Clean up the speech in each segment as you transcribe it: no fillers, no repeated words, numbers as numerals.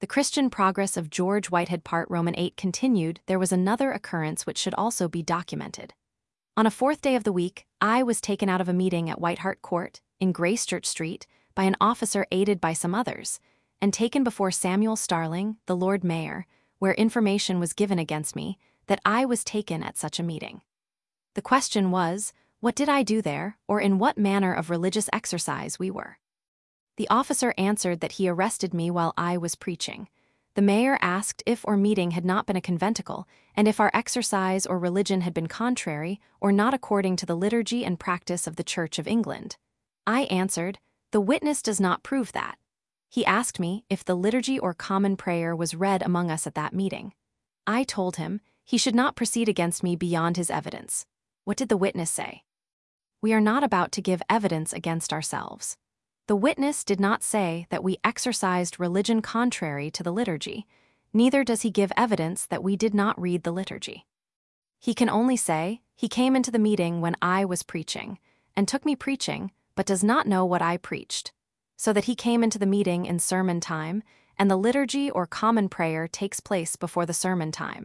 The Christian progress of George Whitehead Part Roman 8 continued. There was another occurrence which should also be documented. On a fourth day of the week, I was taken out of a meeting at White Hart Court, in Gracechurch Street, by an officer aided by some others, and taken before Samuel Starling, the Lord Mayor, where information was given against me that I was taken at such a meeting. The question was, what did I do there, or in what manner of religious exercise we were? The officer answered that he arrested me while I was preaching. The mayor asked if our meeting had not been a conventicle, and if our exercise or religion had been contrary or not according to the liturgy and practice of the Church of England. I answered, the witness does not prove that. He asked me if the liturgy or common prayer was read among us at that meeting. I told him he should not proceed against me beyond his evidence. What did the witness say? We are not about to give evidence against ourselves. The witness did not say that we exercised religion contrary to the liturgy, neither does he give evidence that we did not read the liturgy. He can only say, he came into the meeting when I was preaching, and took me preaching, but does not know what I preached, so that he came into the meeting in sermon time, and the liturgy or common prayer takes place before the sermon time.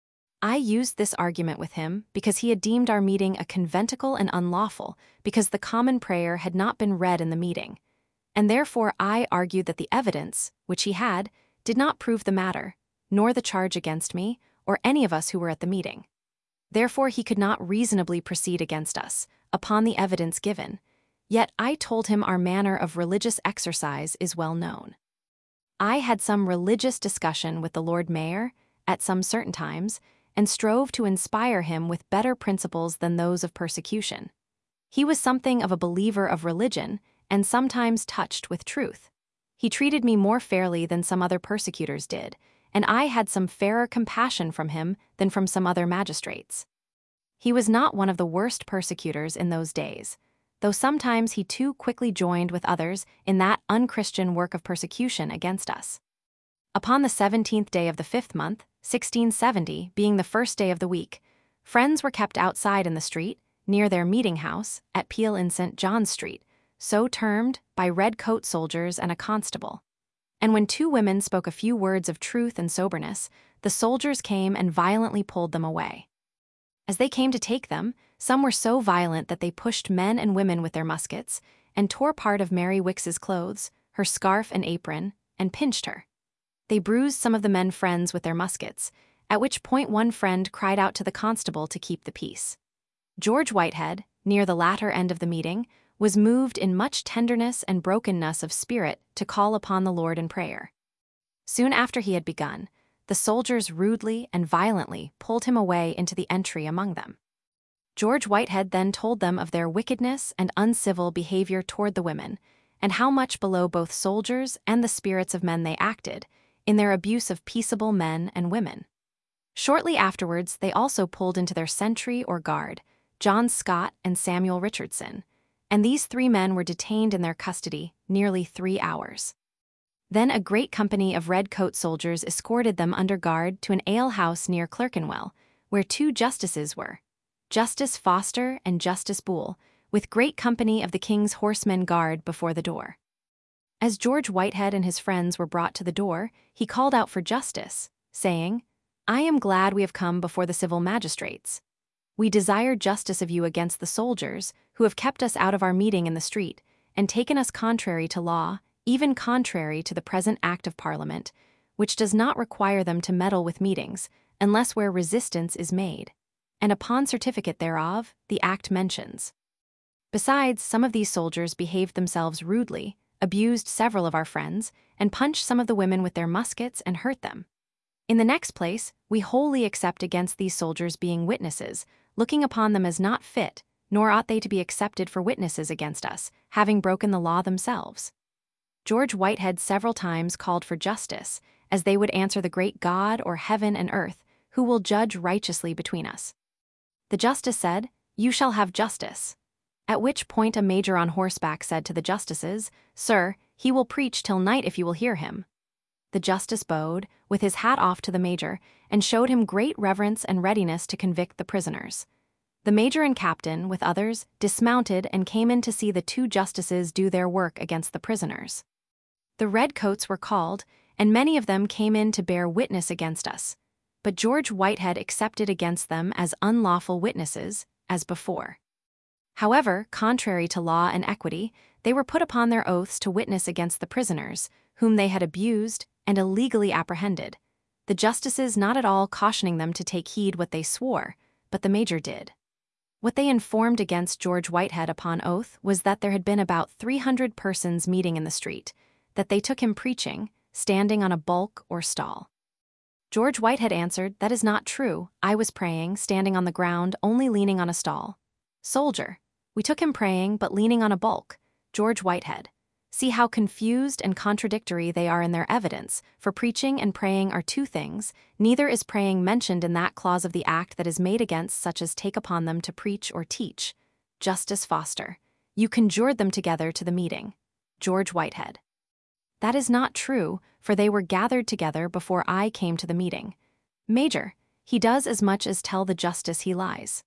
I used this argument with him because he had deemed our meeting a conventicle and unlawful because the common prayer had not been read in the meeting, and therefore I argued that the evidence, which he had, did not prove the matter, nor the charge against me, or any of us who were at the meeting. Therefore he could not reasonably proceed against us, upon the evidence given, yet I told him our manner of religious exercise is well known. I had some religious discussion with the Lord Mayor, at some certain times, and strove to inspire him with better principles than those of persecution. He was something of a believer of religion, and sometimes touched with truth. He treated me more fairly than some other persecutors did, and I had some fairer compassion from him than from some other magistrates. He was not one of the worst persecutors in those days, though sometimes he too quickly joined with others in that unchristian work of persecution against us. Upon the 17th day of the 5th month, 1670, being the first day of the week, friends were kept outside in the street, near their meeting house, at Peel in St. John's Street, so termed, by red-coat soldiers and a constable. And when two women spoke a few words of truth and soberness, the soldiers came and violently pulled them away. As they came to take them, some were so violent that they pushed men and women with their muskets, and tore part of Mary Wicks's clothes, her scarf and apron, and pinched her. They bruised some of the men friends with their muskets, at which point one friend cried out to the constable to keep the peace. George Whitehead, near the latter end of the meeting, was moved in much tenderness and brokenness of spirit to call upon the Lord in prayer. Soon after he had begun, the soldiers rudely and violently pulled him away into the entry among them. George Whitehead then told them of their wickedness and uncivil behavior toward the women, and how much below both soldiers and the spirits of men they acted, in their abuse of peaceable men and women. Shortly afterwards, they also pulled into their sentry or guard, John Scott and Samuel Richardson, and these three men were detained in their custody nearly 3 hours. Then a great company of red-coat soldiers escorted them under guard to an alehouse near Clerkenwell, where two justices were, Justice Foster and Justice Boole, with great company of the King's horsemen guard before the door. As George Whitehead and his friends were brought to the door, he called out for justice, saying, I am glad we have come before the civil magistrates. We desire justice of you against the soldiers, who have kept us out of our meeting in the street, and taken us contrary to law, even contrary to the present Act of Parliament, which does not require them to meddle with meetings, unless where resistance is made, and upon certificate thereof, the Act mentions. Besides, some of these soldiers behaved themselves rudely, abused several of our friends, and punched some of the women with their muskets and hurt them. In the next place, we wholly except against these soldiers being witnesses, looking upon them as not fit, nor ought they to be accepted for witnesses against us, having broken the law themselves. George Whitehead several times called for justice, as they would answer the great God or heaven and earth, who will judge righteously between us. The justice said, You shall have justice. At which point a major on horseback said to the justices, Sir, he will preach till night if you will hear him. The justice bowed, with his hat off to the major, and showed him great reverence and readiness to convict the prisoners. The major and captain, with others, dismounted and came in to see the two justices do their work against the prisoners. The redcoats were called, and many of them came in to bear witness against us. But George Whitehead accepted against them as unlawful witnesses, as before. However, contrary to law and equity, they were put upon their oaths to witness against the prisoners, whom they had abused and illegally apprehended, the justices not at all cautioning them to take heed what they swore, but the major did. What they informed against George Whitehead upon oath was that there had been about 300 persons meeting in the street, that they took him preaching, standing on a bulk or stall. George Whitehead answered, "That is not true. I was praying, standing on the ground, only leaning on a stall." Soldier: "We took him praying, but leaning on a bulk." George Whitehead: "See how confused and contradictory they are in their evidence, for preaching and praying are two things, neither is praying mentioned in that clause of the act that is made against such as take upon them to preach or teach." Justice Foster: "You conjured them together to the meeting." George Whitehead: "That is not true, for they were gathered together before I came to the meeting." Major: "He does as much as tell the justice he lies."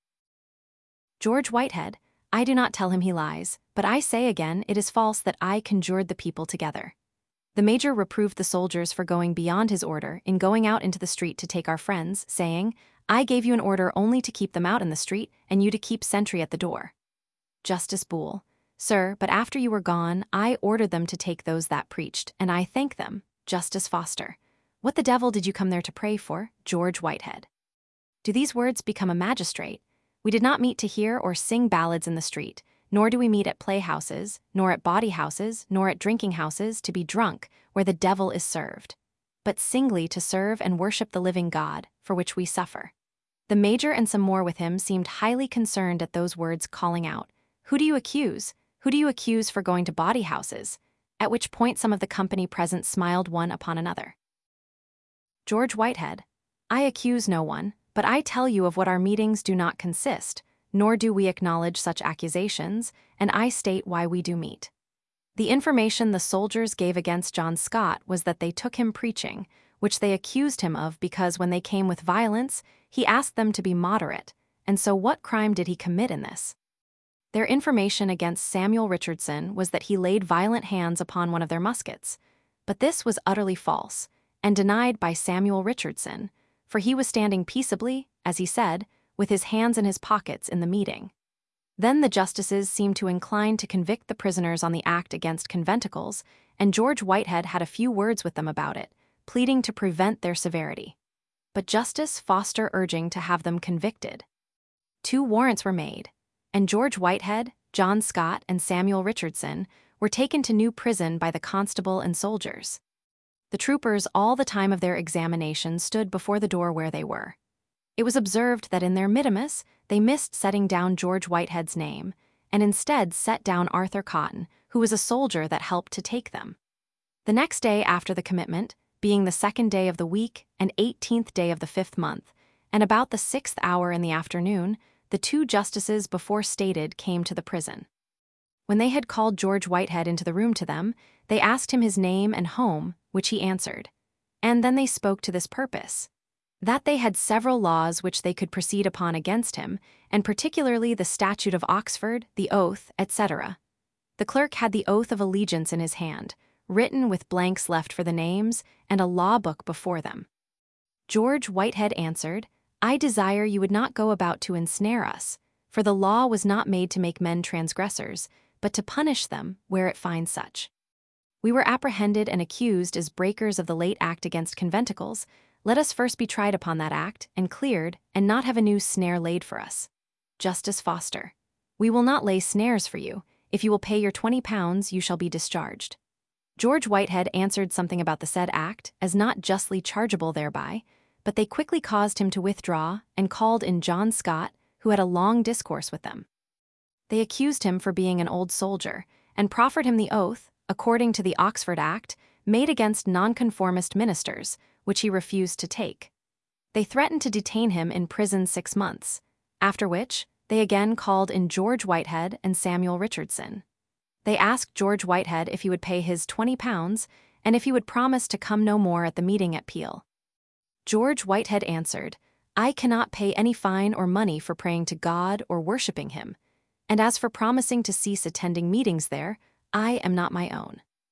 George Whitehead: "I do not tell him he lies, but I say again it is false that I conjured the people together." The major reproved the soldiers for going beyond his order in going out into the street to take our friends, saying, "I gave you an order only to keep them out in the street, and you to keep sentry at the door." Justice Boole: "Sir, but after you were gone, I ordered them to take those that preached, and I thank them." Justice Foster: "What the devil did you come there to pray for?" George Whitehead: "Do these words become a magistrate? We did not meet to hear or sing ballads in the street, nor do we meet at playhouses, nor at bawdy houses, nor at drinking houses to be drunk, where the devil is served, but singly to serve and worship the living God, for which we suffer." The major and some more with him seemed highly concerned at those words, calling out, "Who do you accuse? Who do you accuse for going to bawdy houses?" At which point some of the company present smiled one upon another. George Whitehead: "I accuse no one, but I tell you of what our meetings do not consist, nor do we acknowledge such accusations, and I state why we do meet. The information the soldiers gave against John Scott was that they took him preaching, which they accused him of because when they came with violence, he asked them to be moderate, and so what crime did he commit in this? Their information against Samuel Richardson was that he laid violent hands upon one of their muskets, but this was utterly false, and denied by Samuel Richardson, for he was standing peaceably, as he said, with his hands in his pockets in the meeting. Then the justices seemed to incline to convict the prisoners on the act against conventicles, and George Whitehead had a few words with them about it, pleading to prevent their severity. But Justice Foster urging to have them convicted. 2 warrants were made, and George Whitehead, John Scott, and Samuel Richardson were taken to New Prison by the constable and soldiers. The troopers all the time of their examination stood before the door where they were. It was observed that in their minimus they missed setting down George Whitehead's name, and instead set down Arthur Cotton, who was a soldier that helped to take them. The next day after the commitment, being the 2nd day of the week and 18th day of the 5th month, and about the 6th hour in the afternoon, the 2 justices before stated came to the prison. When they had called George Whitehead into the room to them, they asked him his name and home, which he answered. And then they spoke to this purpose: that they had several laws which they could proceed upon against him, and particularly the Statute of Oxford, the oath, etc. The clerk had the oath of allegiance in his hand, written with blanks left for the names, and a law book before them. George Whitehead answered, "I desire you would not go about to ensnare us, for the law was not made to make men transgressors, but to punish them where it finds such. We were apprehended and accused as breakers of the late act against conventicles. Let us first be tried upon that act, and cleared, and not have a new snare laid for us." Justice Foster: "We will not lay snares for you. If you will pay your £20, you shall be discharged." George Whitehead answered something about the said act as not justly chargeable thereby, but they quickly caused him to withdraw and called in John Scott, who had a long discourse with them. They accused him for being an old soldier, and proffered him the oath, according to the Oxford Act, made against nonconformist ministers, which he refused to take. They threatened to detain him in prison 6 months, after which they again called in George Whitehead and Samuel Richardson. They asked George Whitehead if he would pay his £20, and if he would promise to come no more at the meeting at Peel. George Whitehead answered, "I cannot pay any fine or money for praying to God or worshipping him, and as for promising to cease attending meetings there, I am not my own."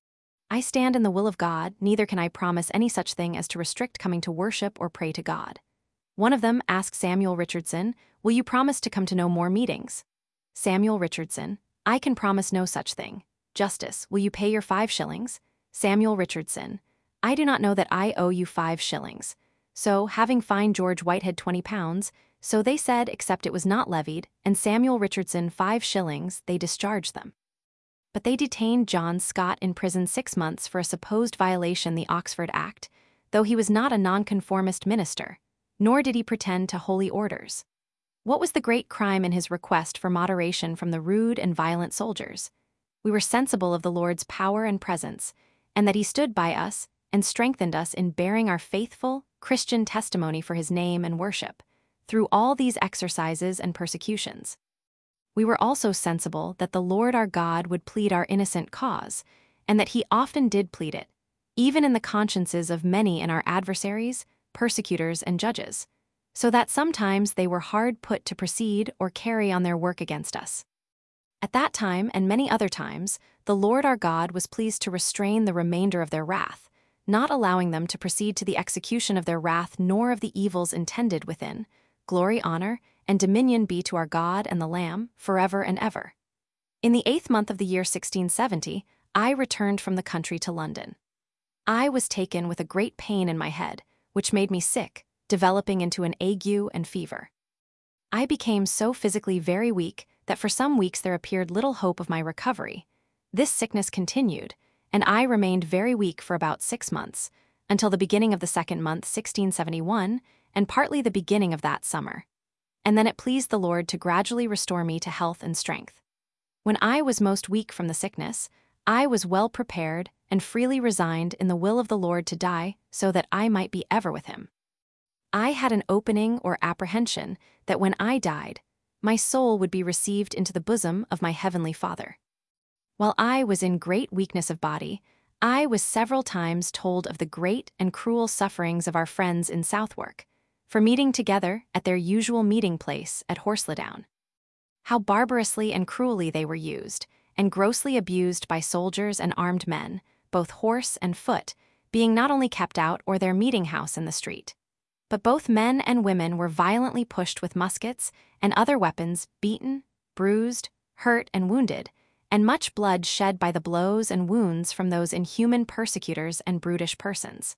I stand in the will of God, neither can I promise any such thing as to restrict coming to worship or pray to God. One of them asked Samuel Richardson, "Will you promise to come to no more meetings?" Samuel Richardson, "I can promise no such thing." Justice, "Will you pay your 5 shillings?" Samuel Richardson, "I do not know that I owe you 5 shillings. So, having fined George Whitehead £20, so they said, except it was not levied, and Samuel Richardson 5 shillings, they discharged them. But they detained John Scott in prison 6 months for a supposed violation the Oxford Act, though he was not a nonconformist minister, nor did he pretend to holy orders. What was the great crime in his request for moderation from the rude and violent soldiers? We were sensible of the Lord's power and presence, and that he stood by us and strengthened us in bearing our faithful, Christian testimony for his name and worship, through all these exercises and persecutions. We were also sensible that the Lord our God would plead our innocent cause, and that he often did plead it, even in the consciences of many in our adversaries, persecutors, and judges, so that sometimes they were hard put to proceed or carry on their work against us. At that time and many other times, the Lord our God was pleased to restrain the remainder of their wrath, not allowing them to proceed to the execution of their wrath nor of the evils intended within. Glory, honor, and dominion be to our God and the Lamb, forever and ever. In the 8th month of the year 1670, I returned from the country to London. I was taken with a great pain in my head, which made me sick, developing into an ague and fever. I became so physically very weak that for some weeks there appeared little hope of my recovery. This sickness continued, and I remained very weak for about 6 months, until the beginning of the 2nd month, 1671, and partly the beginning of that summer. And then it pleased the Lord to gradually restore me to health and strength. When I was most weak from the sickness, I was well prepared and freely resigned in the will of the Lord to die, so that I might be ever with him. I had an opening or apprehension that when I died, my soul would be received into the bosom of my heavenly Father. While I was in great weakness of body, I was several times told of the great and cruel sufferings of our friends in Southwark, for meeting together at their usual meeting place at Horsledown. How barbarously and cruelly they were used, and grossly abused by soldiers and armed men, both horse and foot, being not only kept out or their meeting house in the street, but both men and women were violently pushed with muskets and other weapons, beaten, bruised, hurt, and wounded, and much blood shed by the blows and wounds from those inhuman persecutors and brutish persons.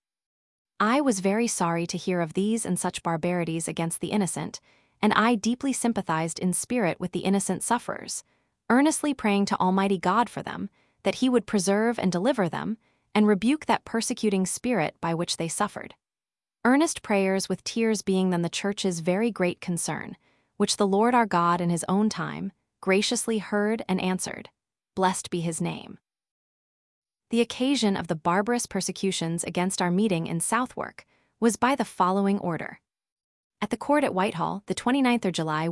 I was very sorry to hear of these and such barbarities against the innocent, and I deeply sympathized in spirit with the innocent sufferers, earnestly praying to Almighty God for them, that he would preserve and deliver them, and rebuke that persecuting spirit by which they suffered. Earnest prayers with tears being then the Church's very great concern, which the Lord our God in his own time graciously heard and answered. Blessed be his name. The occasion of the barbarous persecutions against our meeting in Southwark was by the following order. At the court at Whitehall, the 29th of July,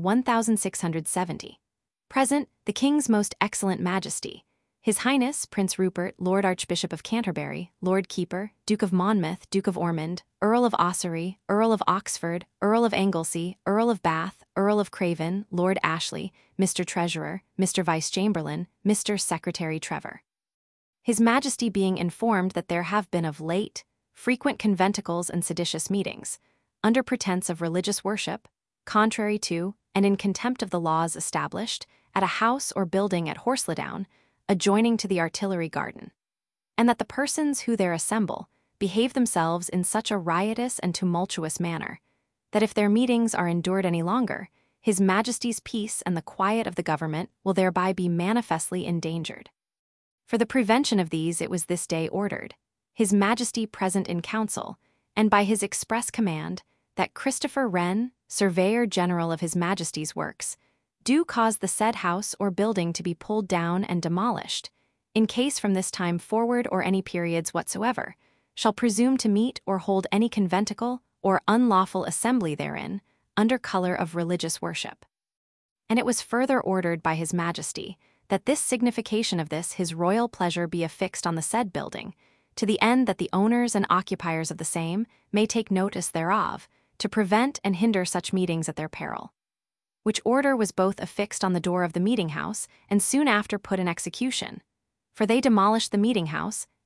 1670. Present, the King's most excellent Majesty, His Highness Prince Rupert, Lord Archbishop of Canterbury, Lord Keeper, Duke of Monmouth, Duke of Ormond, Earl of Ossory, Earl of Oxford, Earl of Anglesey, Earl of Bath, Earl of Craven, Lord Ashley, Mr. Treasurer, Mr. Vice-Chamberlain, Mr. Secretary Trevor. His Majesty being informed that there have been of late frequent conventicles and seditious meetings, under pretense of religious worship, contrary to and in contempt of the laws established, at a house or building at Horsledown, adjoining to the Artillery Garden, and that the persons who there assemble behave themselves in such a riotous and tumultuous manner, that if their meetings are endured any longer, His Majesty's peace and the quiet of the government will thereby be manifestly endangered. For the prevention of these it was this day ordered, His Majesty present in council, and by his express command, that Christopher Wren, Surveyor General of His Majesty's works, do cause the said house or building to be pulled down and demolished, in case from this time forward or any periods whatsoever, shall presume to meet or hold any conventicle or unlawful assembly therein, under color of religious worship. And it was further ordered by His Majesty, that this signification of this his royal pleasure be affixed on the said building, to the end that the owners and occupiers of the same may take notice thereof, to prevent and hinder such meetings at their peril. Which order was both affixed on the door of the meeting-house, and soon after put in execution. For they demolished the meeting-house,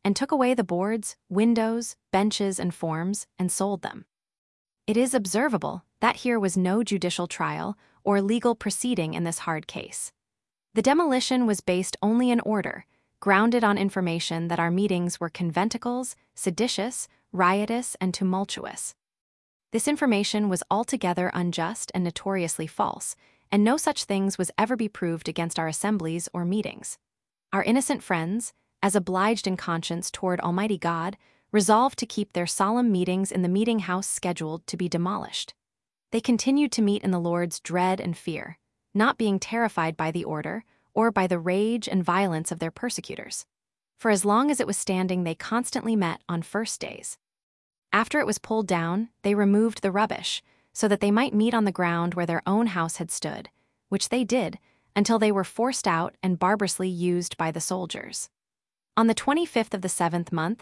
and took away the boards, windows, benches, and forms, and sold them. It is observable that here was no judicial trial or legal proceeding in this hard case. The demolition was based only in order, grounded on information that our meetings were conventicles, seditious, riotous, and tumultuous. This information was altogether unjust and notoriously false, and no such things was ever be proved against our assemblies or meetings. Our innocent friends, as obliged in conscience toward Almighty God, resolved to keep their solemn meetings in the meeting house scheduled to be demolished. They continued to meet in the Lord's dread and fear, not being terrified by the order or by the rage and violence of their persecutors. For as long as it was standing, they constantly met on first days. After it was pulled down, they removed the rubbish, so that they might meet on the ground where their own house had stood, which they did, until they were forced out and barbarously used by the soldiers. On the 25th of the 7th month,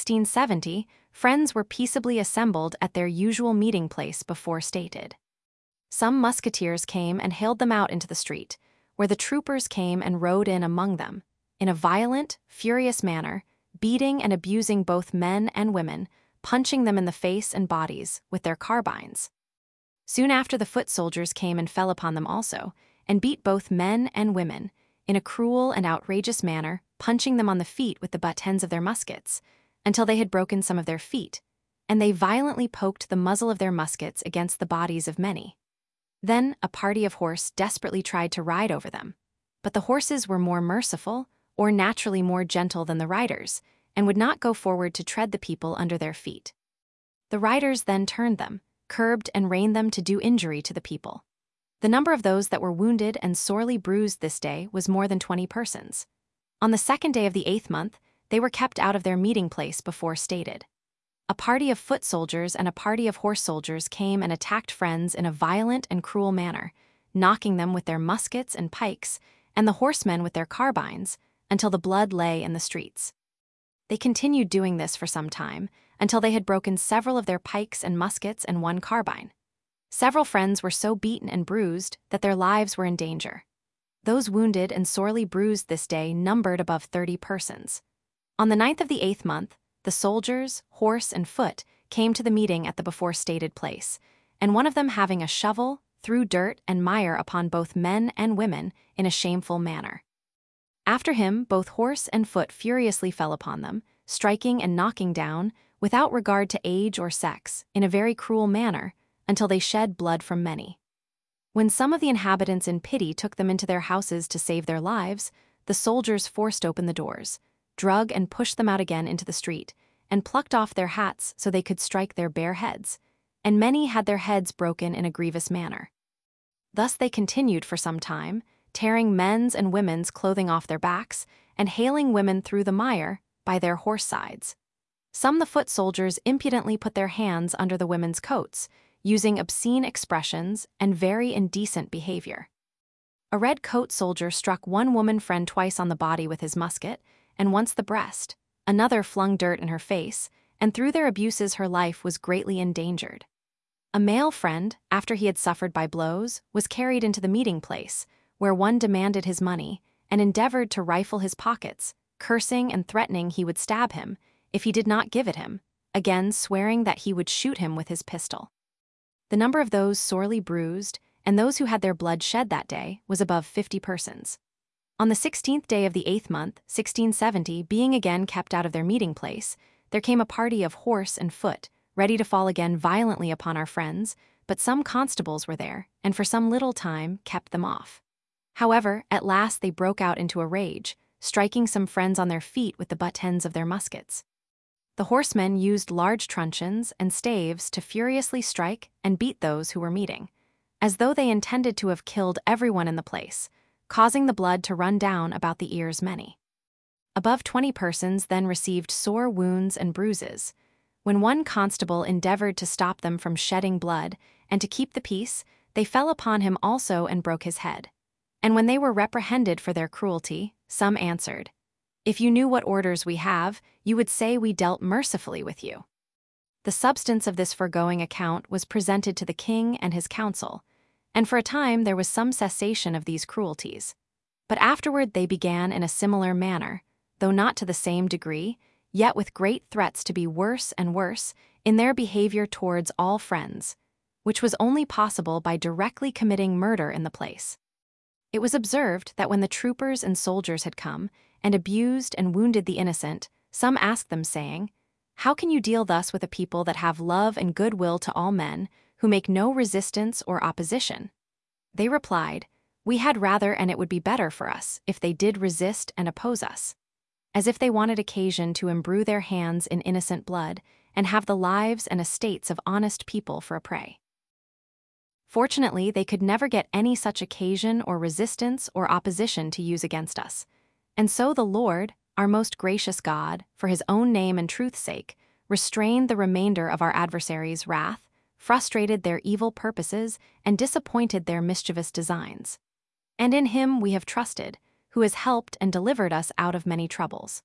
1670, friends were peaceably assembled at their usual meeting place before stated. Some musketeers came and haled them out into the street, where the troopers came and rode in among them, in a violent, furious manner, beating and abusing both men and women, punching them in the face and bodies with their carbines. Soon after, the foot soldiers came and fell upon them also, and beat both men and women, in a cruel and outrageous manner, punching them on the feet with the butt ends of their muskets, until they had broken some of their feet, and they violently poked the muzzle of their muskets against the bodies of many. Then a party of horse desperately tried to ride over them, but the horses were more merciful, or naturally more gentle than the riders, and would not go forward to tread the people under their feet. The riders then turned them, curbed and reined them to do injury to the people. The number of those that were wounded and sorely bruised this day was more than 20 persons. On the 2nd day of the 8th month, they were kept out of their meeting place before stated. A party of foot soldiers and a party of horse soldiers came and attacked friends in a violent and cruel manner, knocking them with their muskets and pikes, and the horsemen with their carbines, until the blood lay in the streets. They continued doing this for some time, until they had broken several of their pikes and muskets and one carbine. Several friends were so beaten and bruised that their lives were in danger. Those wounded and sorely bruised this day numbered above 30 persons. On the 9th of the 8th month, the soldiers, horse, and foot came to the meeting at the before stated place, and one of them, having a shovel, threw dirt and mire upon both men and women in a shameful manner. After him, both horse and foot furiously fell upon them, striking and knocking down, without regard to age or sex, in a very cruel manner, until they shed blood from many. When some of the inhabitants in pity took them into their houses to save their lives, the soldiers forced open the doors, drug and pushed them out again into the street, and plucked off their hats so they could strike their bare heads, and many had their heads broken in a grievous manner. Thus they continued for some time, tearing men's and women's clothing off their backs, and haling women through the mire by their horse sides. Some the foot soldiers impudently put their hands under the women's coats, using obscene expressions and very indecent behavior. A red coat soldier struck one woman friend twice on the body with his musket, and once the breast. Another flung dirt in her face, and through their abuses her life was greatly endangered. A male friend, after he had suffered by blows, was carried into the meeting place, where one demanded his money, and endeavored to rifle his pockets, cursing and threatening he would stab him if he did not give it him, again swearing that he would shoot him with his pistol. The number of those sorely bruised, and those who had their blood shed that day, was above 50 persons. On the 16th day of the 8th month, 1670, being again kept out of their meeting place, there came a party of horse and foot, ready to fall again violently upon our friends, but some constables were there, and for some little time kept them off. However, at last they broke out into a rage, striking some friends on their feet with the butt ends of their muskets. The horsemen used large truncheons and staves to furiously strike and beat those who were meeting, as though they intended to have killed everyone in the place, causing the blood to run down about the ears many. Above 20 persons then received sore wounds and bruises. When one constable endeavored to stop them from shedding blood and to keep the peace, they fell upon him also and broke his head. And when they were reprehended for their cruelty, some answered, "If you knew what orders we have, you would say we dealt mercifully with you." The substance of this foregoing account was presented to the king and his council, and for a time there was some cessation of these cruelties. But afterward they began in a similar manner, though not to the same degree, yet with great threats to be worse and worse in their behavior towards all friends, which was only possible by directly committing murder in the place. It was observed that when the troopers and soldiers had come and abused and wounded the innocent, some asked them, saying, "How can you deal thus with a people that have love and goodwill to all men, who make no resistance or opposition?" They replied, "We had rather, and it would be better for us, if they did resist and oppose us," as if they wanted occasion to imbrue their hands in innocent blood and have the lives and estates of honest people for a prey. Fortunately, they could never get any such occasion or resistance or opposition to use against us. And so the Lord, our most gracious God, for his own name and truth's sake, restrained the remainder of our adversaries' wrath, frustrated their evil purposes, and disappointed their mischievous designs. And in him we have trusted, who has helped and delivered us out of many troubles.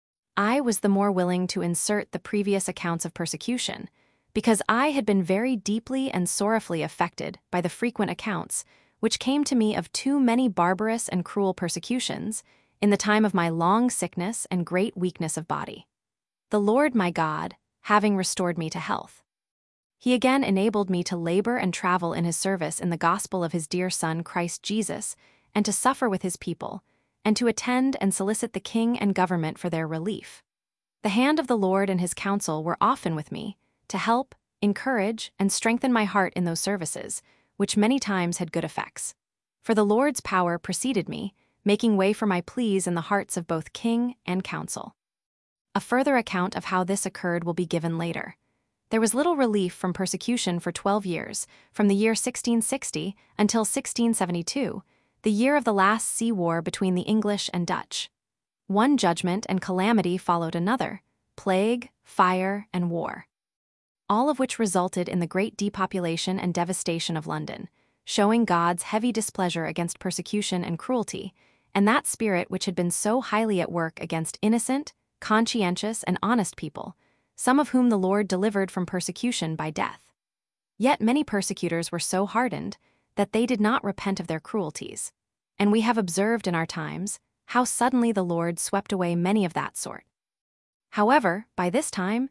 I was the more willing to insert the previous accounts of persecution, because I had been very deeply and sorrowfully affected by the frequent accounts which came to me of too many barbarous and cruel persecutions in the time of my long sickness and great weakness of body. The Lord my God, having restored me to health, he again enabled me to labor and travel in his service in the gospel of his dear Son Christ Jesus, and to suffer with his people, and to attend and solicit the king and government for their relief. The hand of the Lord and his counsel were often with me, to help, encourage, and strengthen my heart in those services, which many times had good effects. For the Lord's power preceded me, making way for my pleas in the hearts of both king and council. A further account of how this occurred will be given later. There was little relief from persecution for 12 years, from the year 1660 until 1672, the year of the last sea war between the English and Dutch. One judgment and calamity followed another: plague, fire, and war, all of which resulted in the great depopulation and devastation of London, showing God's heavy displeasure against persecution and cruelty, and that spirit which had been so highly at work against innocent, conscientious, and honest people, some of whom the Lord delivered from persecution by death. Yet many persecutors were so hardened that they did not repent of their cruelties, and we have observed in our times how suddenly the Lord swept away many of that sort. However, by this time,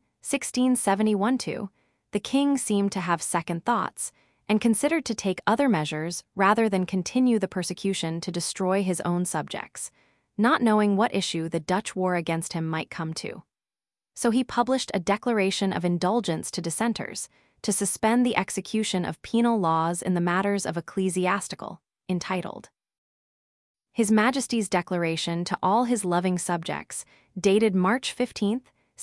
1671, the king seemed to have second thoughts, and considered to take other measures rather than continue the persecution to destroy his own subjects, not knowing what issue the Dutch war against him might come to. So he published a declaration of indulgence to dissenters, to suspend the execution of penal laws in the matters of ecclesiastical, entitled His Majesty's Declaration to all his loving subjects, dated March 15,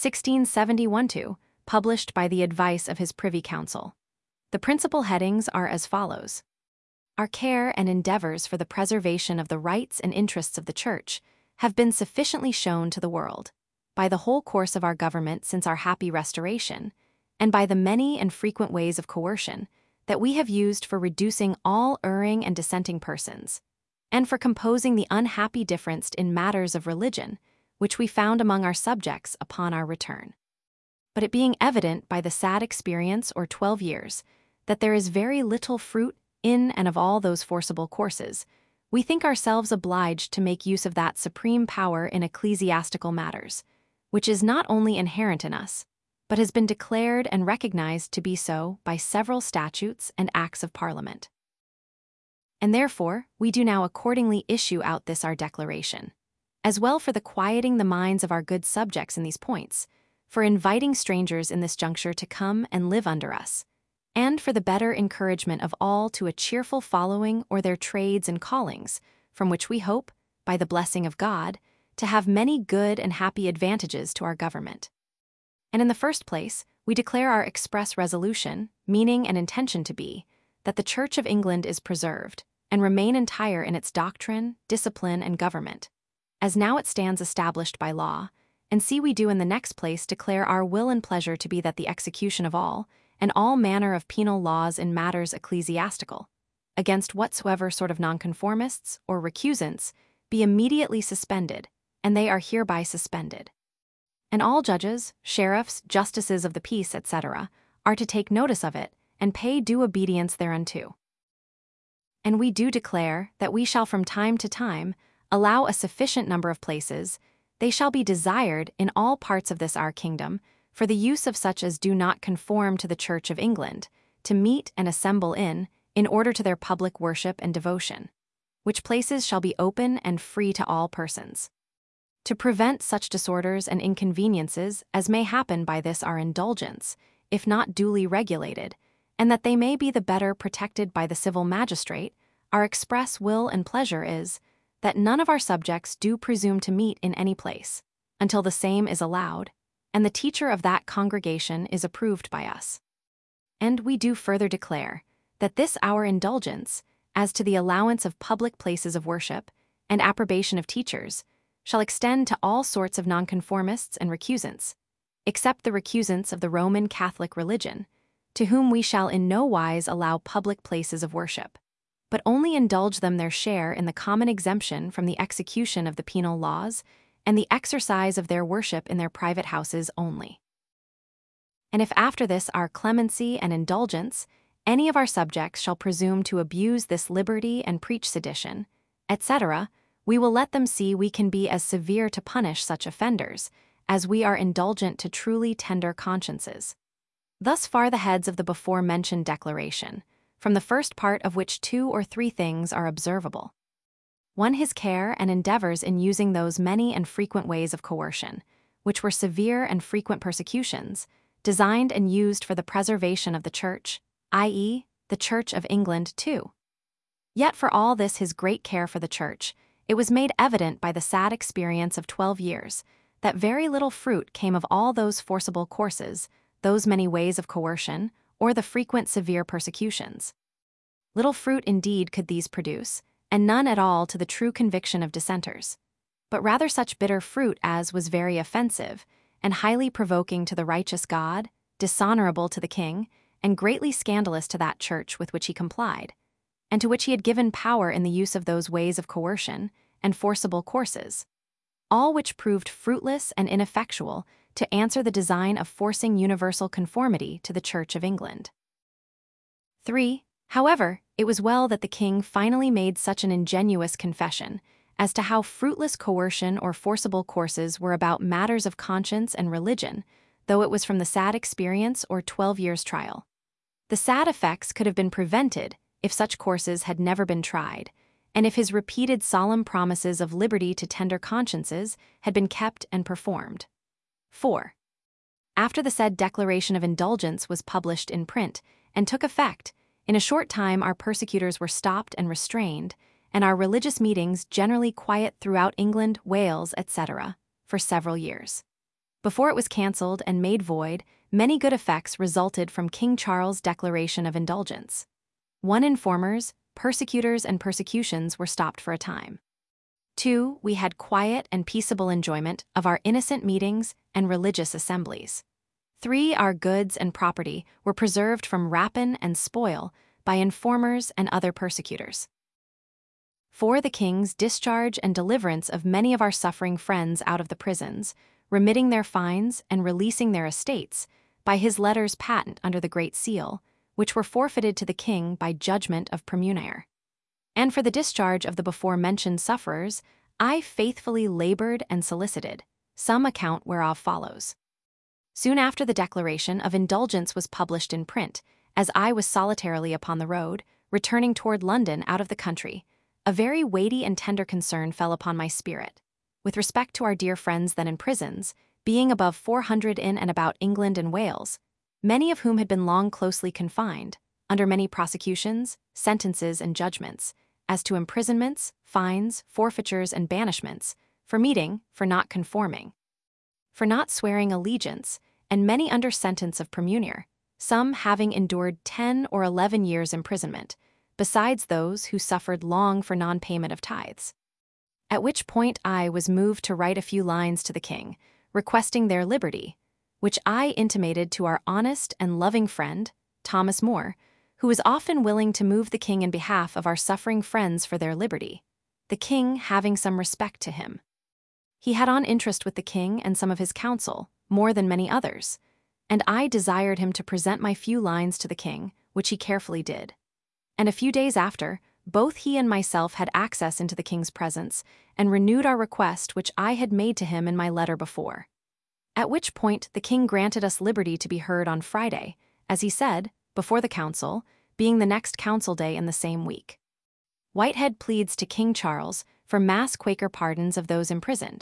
1671, published by the advice of his Privy Council. The principal headings are as follows. Our care and endeavors for the preservation of the rights and interests of the Church have been sufficiently shown to the world, by the whole course of our government since our happy restoration, and by the many and frequent ways of coercion that we have used for reducing all erring and dissenting persons, and for composing the unhappy difference in matters of religion, which we found among our subjects upon our return. But it being evident by the sad experience or 12 years that there is very little fruit in and of all those forcible courses, we think ourselves obliged to make use of that supreme power in ecclesiastical matters, which is not only inherent in us, but has been declared and recognized to be so by several statutes and acts of Parliament. And therefore, we do now accordingly issue out this our declaration, as well for the quieting the minds of our good subjects in these points, for inviting strangers in this juncture to come and live under us, and for the better encouragement of all to a cheerful following or their trades and callings, from which we hope, by the blessing of God, to have many good and happy advantages to our government. And in the first place, we declare our express resolution, meaning and intention to be, that the Church of England is preserved, and remain entire in its doctrine, discipline, and government, as now it stands established by law, and see we do in the next place declare our will and pleasure to be that the execution of all, and all manner of penal laws in matters ecclesiastical, against whatsoever sort of nonconformists or recusants, be immediately suspended, and they are hereby suspended. And all judges, sheriffs, justices of the peace, etc., are to take notice of it, and pay due obedience thereunto. And we do declare that we shall from time to time allow a sufficient number of places, they shall be desired in all parts of this our kingdom, for the use of such as do not conform to the Church of England, to meet and assemble in order to their public worship and devotion, which places shall be open and free to all persons. To prevent such disorders and inconveniences as may happen by this our indulgence, if not duly regulated, and that they may be the better protected by the civil magistrate, our express will and pleasure is, that none of our subjects do presume to meet in any place, until the same is allowed, and the teacher of that congregation is approved by us. And we do further declare, that this our indulgence, as to the allowance of public places of worship, and approbation of teachers, shall extend to all sorts of nonconformists and recusants, except the recusants of the Roman Catholic religion, to whom we shall in no wise allow public places of worship, but only indulge them their share in the common exemption from the execution of the penal laws and the exercise of their worship in their private houses only. And if after this our clemency and indulgence, any of our subjects shall presume to abuse this liberty and preach sedition, etc., we will let them see we can be as severe to punish such offenders as we are indulgent to truly tender consciences. Thus far the heads of the before-mentioned declaration, from the first part of which 2 or 3 things are observable. 1. His care and endeavors in using those many and frequent ways of coercion, which were severe and frequent persecutions, designed and used for the preservation of the Church, i.e., the Church of England too. Yet for all this his great care for the Church, it was made evident by the sad experience of 12 years, that very little fruit came of all those forcible courses, those many ways of coercion, or the frequent severe persecutions. Little fruit indeed could these produce, and none at all to the true conviction of dissenters, but rather such bitter fruit as was very offensive, and highly provoking to the righteous God, dishonorable to the king, and greatly scandalous to that Church with which he complied, and to which he had given power in the use of those ways of coercion and forcible courses, all which proved fruitless and ineffectual to answer the design of forcing universal conformity to the Church of England. 3. However, it was well that the king finally made such an ingenuous confession as to how fruitless coercion or forcible courses were about matters of conscience and religion, though it was from the sad experience or 12 years' trial. The sad effects could have been prevented if such courses had never been tried, and if his repeated solemn promises of liberty to tender consciences had been kept and performed. 4. After the said declaration of indulgence was published in print and took effect, in a short time our persecutors were stopped and restrained, and our religious meetings generally quiet throughout England, Wales, etc., for several years. Before it was cancelled and made void, many good effects resulted from King Charles' declaration of indulgence. 1. Informers, persecutors, and persecutions were stopped for a time. 2. We had quiet and peaceable enjoyment of our innocent meetings and religious assemblies. 3. Our goods and property were preserved from rapine and spoil by informers and other persecutors. 4. The king's discharge and deliverance of many of our suffering friends out of the prisons, remitting their fines and releasing their estates, by his letters patent under the Great Seal, which were forfeited to the king by judgment of Praemunire. And for the discharge of the before-mentioned sufferers, I faithfully labored and solicited, some account whereof follows. Soon after the declaration of indulgence was published in print, as I was solitarily upon the road, returning toward London out of the country, a very weighty and tender concern fell upon my spirit, with respect to our dear friends then in prisons, being above 400 in and about England and Wales, many of whom had been long closely confined, under many prosecutions, sentences, and judgments, as to imprisonments, fines, forfeitures, and banishments, for meeting, for not conforming, for not swearing allegiance, and many under sentence of Praemunire, some having endured 10 or 11 years' imprisonment, besides those who suffered long for non-payment of tithes. At which point I was moved to write a few lines to the king, requesting their liberty, which I intimated to our honest and loving friend, Thomas More, who was often willing to move the king in behalf of our suffering friends for their liberty, the king having some respect to him. He had on interest with the king and some of his council, more than many others, and I desired him to present my few lines to the king, which he carefully did. And a few days after, both he and myself had access into the king's presence, and renewed our request which I had made to him in my letter before. At which point the king granted us liberty to be heard on Friday, as he said, before the council, being the next council day in the same week. Whitehead pleads to King Charles for mass Quaker pardons of those imprisoned.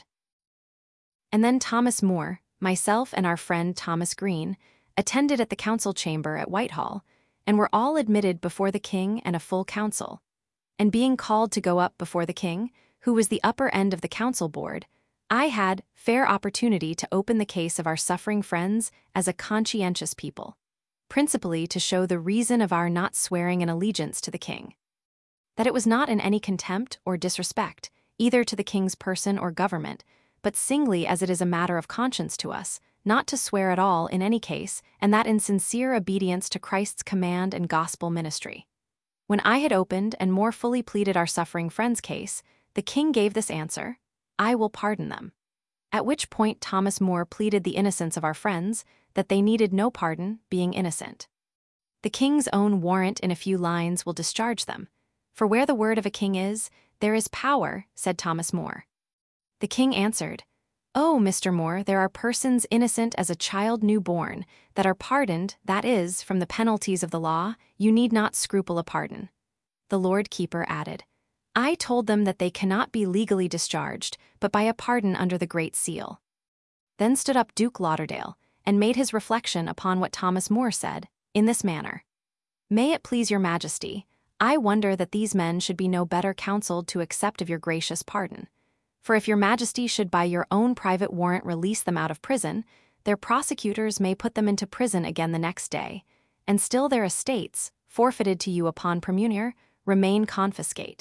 And then Thomas More, myself and our friend Thomas Green, attended at the council chamber at Whitehall, and were all admitted before the king and a full council. And being called to go up before the king, who was the upper end of the council board, I had fair opportunity to open the case of our suffering friends as a conscientious people, principally to show the reason of our not swearing an allegiance to the king. That it was not in any contempt or disrespect, either to the king's person or government, but singly as it is a matter of conscience to us, not to swear at all in any case, and that in sincere obedience to Christ's command and gospel ministry. When I had opened and more fully pleaded our suffering friend's case, the king gave this answer: I will pardon them. At which point Thomas More pleaded the innocence of our friends, that they needed no pardon, being innocent. The king's own warrant in a few lines will discharge them. For where the word of a king is, there is power, said Thomas More. The king answered, Oh, Mr. More, there are persons innocent as a child new born, that are pardoned, that is, from the penalties of the law, you need not scruple a pardon. The Lord Keeper added, I told them that they cannot be legally discharged, but by a pardon under the Great Seal. Then stood up Duke Lauderdale, and made his reflection upon what Thomas More said, in this manner: May it please your majesty, I wonder that these men should be no better counseled to accept of your gracious pardon. For if your majesty should by your own private warrant release them out of prison, their prosecutors may put them into prison again the next day, and still their estates, forfeited to you upon praemunire, remain confiscate.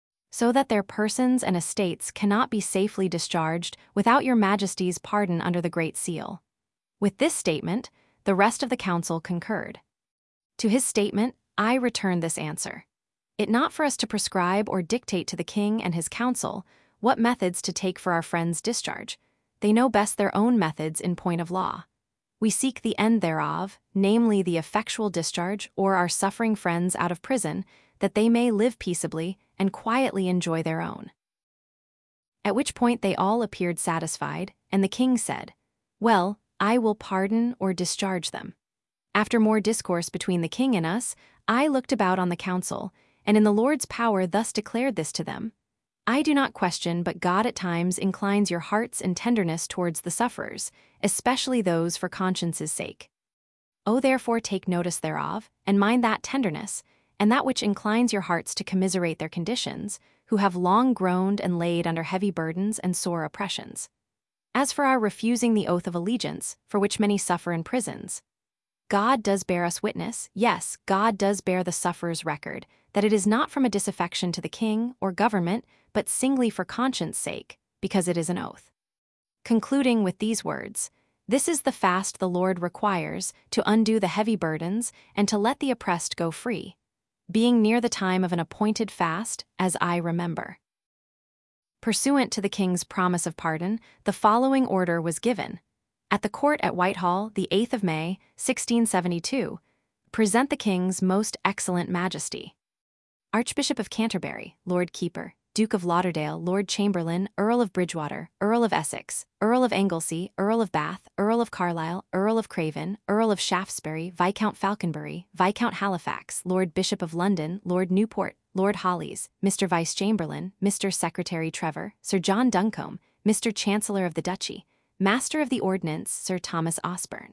So that their persons and estates cannot be safely discharged without your majesty's pardon under the Great Seal. With this statement, the rest of the council concurred. To his statement, I returned this answer: It not for us to prescribe or dictate to the king and his council what methods to take for our friends' discharge. They know best their own methods in point of law. We seek the end thereof, namely the effectual discharge or our suffering friends out of prison, that they may live peaceably and quietly enjoy their own. At which point they all appeared satisfied, and the king said, Well, I will pardon or discharge them. After more discourse between the king and us, I looked about on the council, and in the Lord's power thus declared this to them: I do not question but God at times inclines your hearts in tenderness towards the sufferers, especially those for conscience's sake. O therefore take notice thereof, and mind that tenderness, and that which inclines your hearts to commiserate their conditions, who have long groaned and laid under heavy burdens and sore oppressions. As for our refusing the oath of allegiance, for which many suffer in prisons, God does bear us witness, yes, God does bear the sufferer's record, that it is not from a disaffection to the king or government, but singly for conscience' sake, because it is an oath. Concluding with these words, This is the fast the Lord requires, to undo the heavy burdens, and to let the oppressed go free, being near the time of an appointed fast, as I remember. Pursuant to the king's promise of pardon, the following order was given. At the court at Whitehall, the 8th of May, 1672, present the king's most excellent majesty. Archbishop of Canterbury, Lord Keeper, Duke of Lauderdale, Lord Chamberlain, Earl of Bridgewater, Earl of Essex, Earl of Anglesey, Earl of Bath, Earl of Carlisle, Earl of Craven, Earl of Shaftesbury, Viscount Falconbury, Viscount Halifax, Lord Bishop of London, Lord Newport, Lord Hollies, Mr. Vice-Chamberlain, Mr. Secretary Trevor, Sir John Duncombe, Mr. Chancellor of the Duchy, Master of the Ordnance, Sir Thomas Osborne.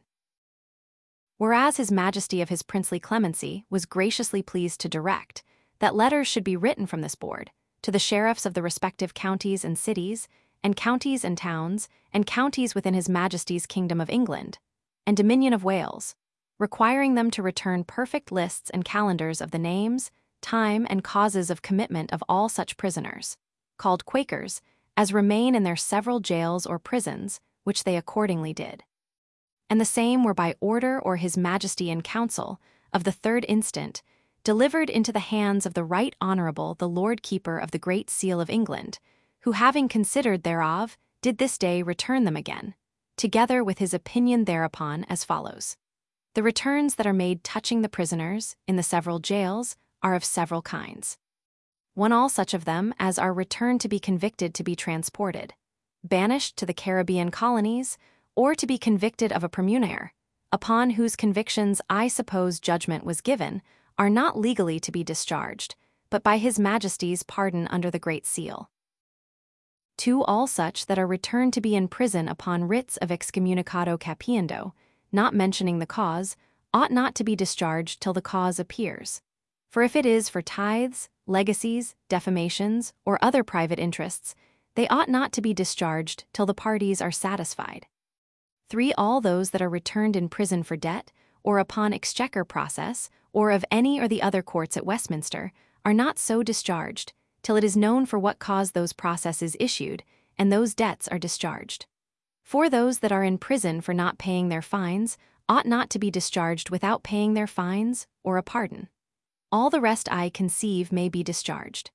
Whereas His Majesty of his princely clemency was graciously pleased to direct that letters should be written from this board to the sheriffs of the respective counties and cities, and counties and towns, and counties within His Majesty's Kingdom of England, and Dominion of Wales, requiring them to return perfect lists and calendars of the names, time, and causes of commitment of all such prisoners, called Quakers, as remain in their several jails or prisons, which they accordingly did. And the same were by order or His Majesty in Council of the 3rd instant, delivered into the hands of the Right Honourable the Lord Keeper of the Great Seal of England, who having considered thereof, did this day return them again, together with his opinion thereupon as follows. The returns that are made touching the prisoners in the several jails are of several kinds. one all such of them as are returned to be convicted to be transported, banished to the Caribbean colonies, or to be convicted of a premunire, upon whose convictions I suppose judgment was given, are not legally to be discharged, but by His Majesty's pardon under the Great Seal. 2. All such that are returned to be in prison upon writs of excommunicado capiendo, not mentioning the cause, ought not to be discharged till the cause appears. For if it is for tithes, legacies, defamations, or other private interests, they ought not to be discharged till the parties are satisfied. 3. All those that are returned in prison for debt, or upon exchequer process, or of any or the other courts at Westminster, are not so discharged, till it is known for what cause those processes issued, and those debts are discharged. 4. Those that are in prison for not paying their fines ought not to be discharged without paying their fines, or a pardon. All the rest I conceive may be discharged.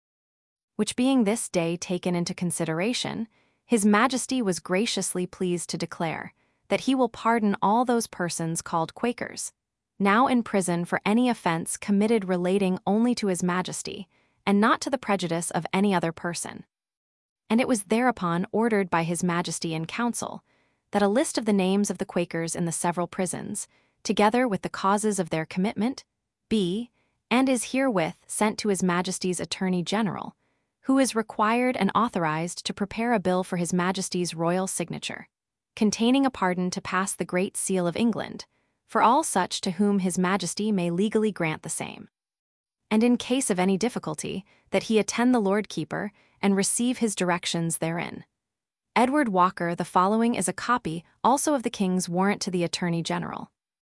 Which being this day taken into consideration, His Majesty was graciously pleased to declare that he will pardon all those persons called Quakers, now in prison for any offense committed relating only to His Majesty, and not to the prejudice of any other person. And it was thereupon ordered by His Majesty in council that a list of the names of the Quakers in the several prisons, together with the causes of their commitment, be, and is herewith sent to His Majesty's Attorney General, who is required and authorized to prepare a bill for His Majesty's royal signature, containing a pardon to pass the Great Seal of England, for all such to whom His Majesty may legally grant the same. And in case of any difficulty, that he attend the Lord Keeper and receive his directions therein. Edward Walker. The following is a copy also of the King's warrant to the Attorney General.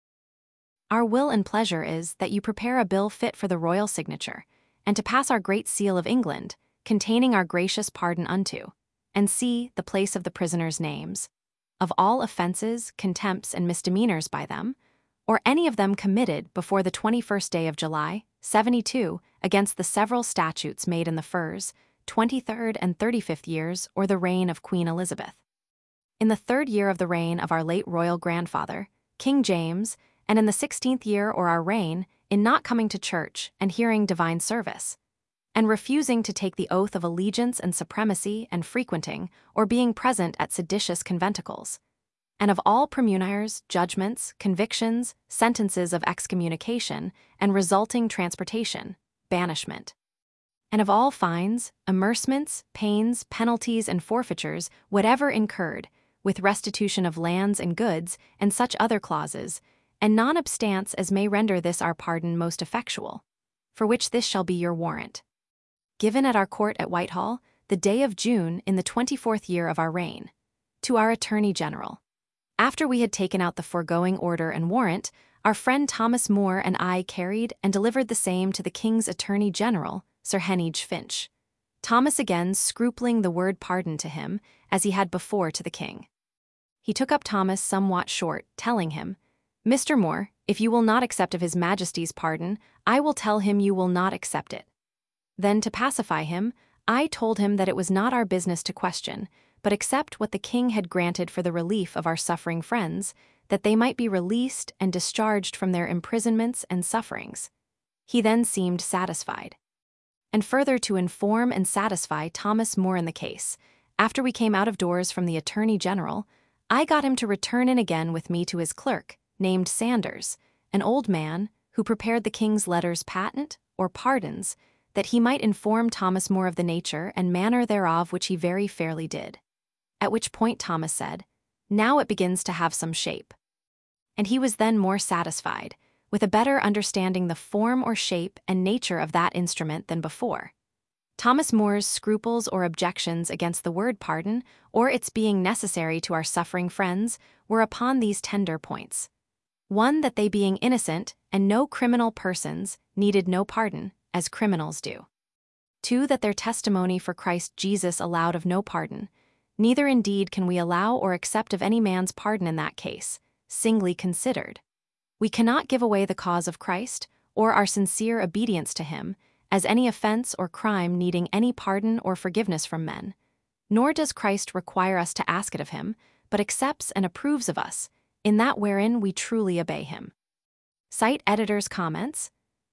Our will and pleasure is that you prepare a bill fit for the royal signature, and to pass our Great Seal of England, containing our gracious pardon unto, and c. the place of the prisoners' names, of all offenses, contempts, and misdemeanors by them, or any of them committed before the 21st day of July, 72, against the several statutes made in the 1st, 23rd, and 35th years, or the reign of Queen Elizabeth. In the 3rd year of the reign of our late royal grandfather, King James, and in the 16th year or our reign, in not coming to church and hearing divine service, and refusing to take the oath of allegiance and supremacy and frequenting or being present at seditious conventicles, and of all premunires, judgments, convictions, sentences of excommunication, and resulting transportation, banishment, and of all fines, amercements, pains, penalties, and forfeitures, whatever incurred, with restitution of lands and goods, and such other clauses, and non-obstance as may render this our pardon most effectual, for which this shall be your warrant. Given at our court at Whitehall, the day of June in the 24th year of our reign, to our Attorney General. After we had taken out the foregoing order and warrant, our friend Thomas More and I carried and delivered the same to the King's Attorney General, Sir Heneage Finch. Thomas again scrupling the word pardon to him, as he had before to the King. He took up Thomas somewhat short, telling him, Mr. More, if you will not accept of His Majesty's pardon, I will tell him you will not accept it. Then to pacify him, I told him that it was not our business to question, but accept what the King had granted for the relief of our suffering friends, that they might be released and discharged from their imprisonments and sufferings. He then seemed satisfied. And further to inform and satisfy Thomas More in the case, after we came out of doors from the Attorney General, I got him to return in again with me to his clerk, named Sanders, an old man, who prepared the King's letters patent, or pardons, that he might inform Thomas More of the nature and manner thereof, which he very fairly did. At which point Thomas said, Now it begins to have some shape. And he was then more satisfied, with a better understanding the form or shape and nature of that instrument than before. Thomas More's scruples or objections against the word pardon, or its being necessary to our suffering friends, were upon these tender points. 1. That they being innocent, and no criminal persons, needed no pardon, as criminals do. 2. That their testimony for Christ Jesus allowed of no pardon, neither indeed can we allow or accept of any man's pardon in that case, singly considered. We cannot give away the cause of Christ, or our sincere obedience to him, as any offense or crime needing any pardon or forgiveness from men. Nor does Christ require us to ask it of him, but accepts and approves of us, in that wherein we truly obey him. Cite editor's comments.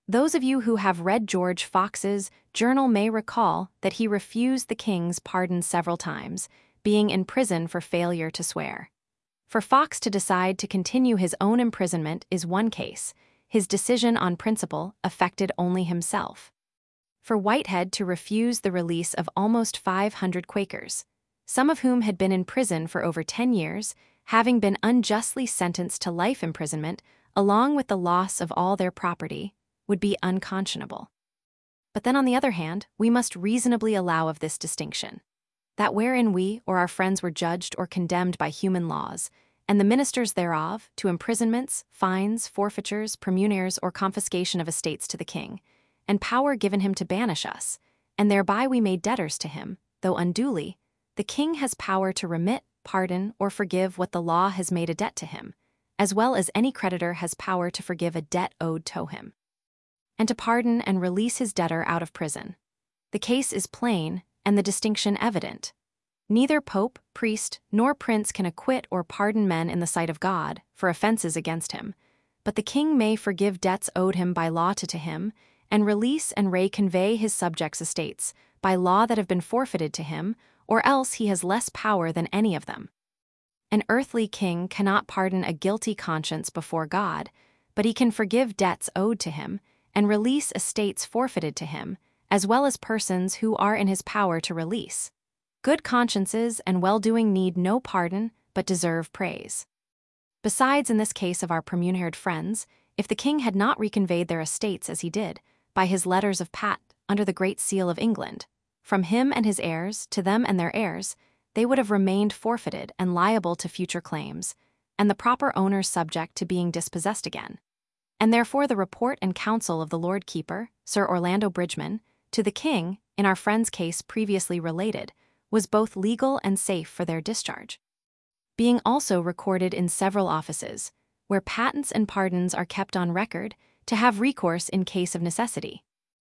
Those of you who have read George Fox's journal may recall that he refused the king's pardon several times, being in prison for failure to swear. For Fox to decide to continue his own imprisonment is one case. His decision on principle affected only himself. For Whitehead to refuse the release of almost 500 Quakers, some of whom had been in prison for over 10 years, having been unjustly sentenced to life imprisonment, along with the loss of all their property, would be unconscionable. But then on the other hand, we must reasonably allow of this distinction, that wherein we or our friends were judged or condemned by human laws, and the ministers thereof, to imprisonments, fines, forfeitures, premunires, or confiscation of estates to the king, and power given him to banish us, and thereby we made debtors to him, though unduly, the king has power to remit, pardon, or forgive what the law has made a debt to him, as well as any creditor has power to forgive a debt owed to him, and to pardon and release his debtor out of prison. The case is plain, and the distinction evident. Neither pope, priest, nor prince can acquit or pardon men in the sight of God for offenses against him, but the king may forgive debts owed him by law to him, and release and reconvey his subjects' estates by law that have been forfeited to him, or else he has less power than any of them. An earthly king cannot pardon a guilty conscience before God, but he can forgive debts owed to him, and release estates forfeited to him, as well as persons who are in his power to release. Good consciences and well-doing need no pardon, but deserve praise. Besides, in this case of our premunerated friends, if the king had not reconveyed their estates as he did, by his letters of patent under the Great Seal of England, from him and his heirs to them and their heirs, they would have remained forfeited and liable to future claims, and the proper owners subject to being dispossessed again. And therefore the report and counsel of the Lord Keeper, Sir Orlando Bridgeman, to the king, in our friend's case previously related, was both legal and safe for their discharge, being also recorded in several offices, where patents and pardons are kept on record, to have recourse in case of necessity.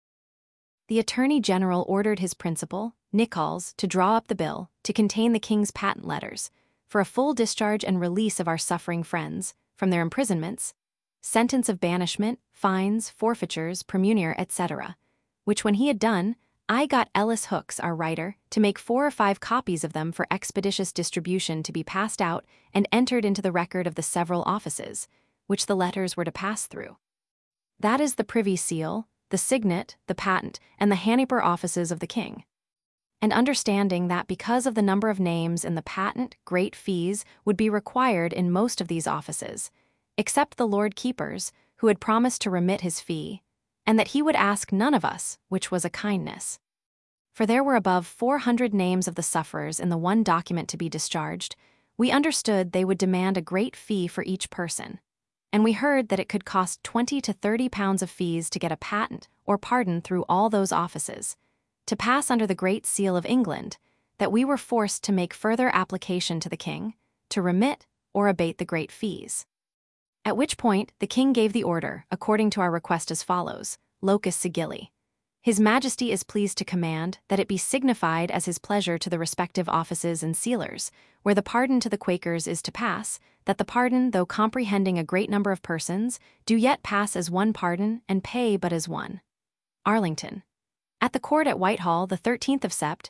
The Attorney General ordered his principal, Nichols, to draw up the bill to contain the king's patent letters for a full discharge and release of our suffering friends from their imprisonments, sentence of banishment, fines, forfeitures, premunire, etc., which when he had done, I got Ellis Hooks, our writer, to make 4 or 5 copies of them for expeditious distribution to be passed out and entered into the record of the several offices, which the letters were to pass through. That is the Privy Seal, the Signet, the Patent, and the Haniper offices of the king. And understanding that because of the number of names in the patent, great fees would be required in most of these offices, except the Lord Keeper's, who had promised to remit his fee, and that he would ask none of us, which was a kindness. For there were above 400 names of the sufferers in the one document to be discharged, we understood they would demand a great fee for each person, and we heard that it could cost 20 to 30 pounds of fees to get a patent or pardon through all those offices, to pass under the Great Seal of England, that we were forced to make further application to the king, to remit or abate the great fees. At which point the king gave the order, according to our request as follows, locus sigilli. His Majesty is pleased to command that it be signified as his pleasure to the respective offices and sealers, where the pardon to the Quakers is to pass, that the pardon, though comprehending a great number of persons, do yet pass as one pardon and pay but as one. Arlington. At the court at Whitehall, the 13th of Sept.,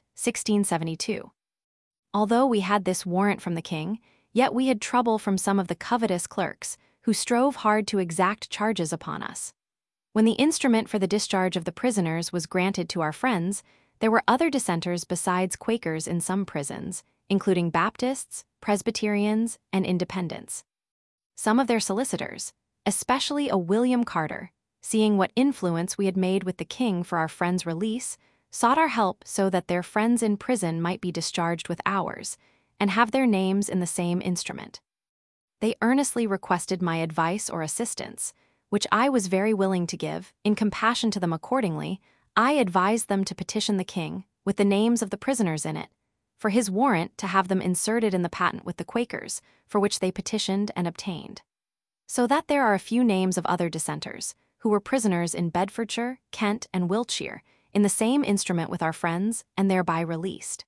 1672. Although we had this warrant from the king, yet we had trouble from some of the covetous clerks, who strove hard to exact charges upon us. When the instrument for the discharge of the prisoners was granted to our friends, there were other dissenters besides Quakers in some prisons, including Baptists, Presbyterians, and Independents. Some of their solicitors, especially a William Carter, seeing what influence we had made with the king for our friends' release, sought our help so that their friends in prison might be discharged with ours, and have their names in the same instrument. They earnestly requested my advice or assistance, which I was very willing to give. In compassion to them accordingly, I advised them to petition the king, with the names of the prisoners in it, for his warrant to have them inserted in the patent with the Quakers, for which they petitioned and obtained. So that there are a few names of other dissenters, who were prisoners in Bedfordshire, Kent, and Wiltshire, in the same instrument with our friends, and thereby released.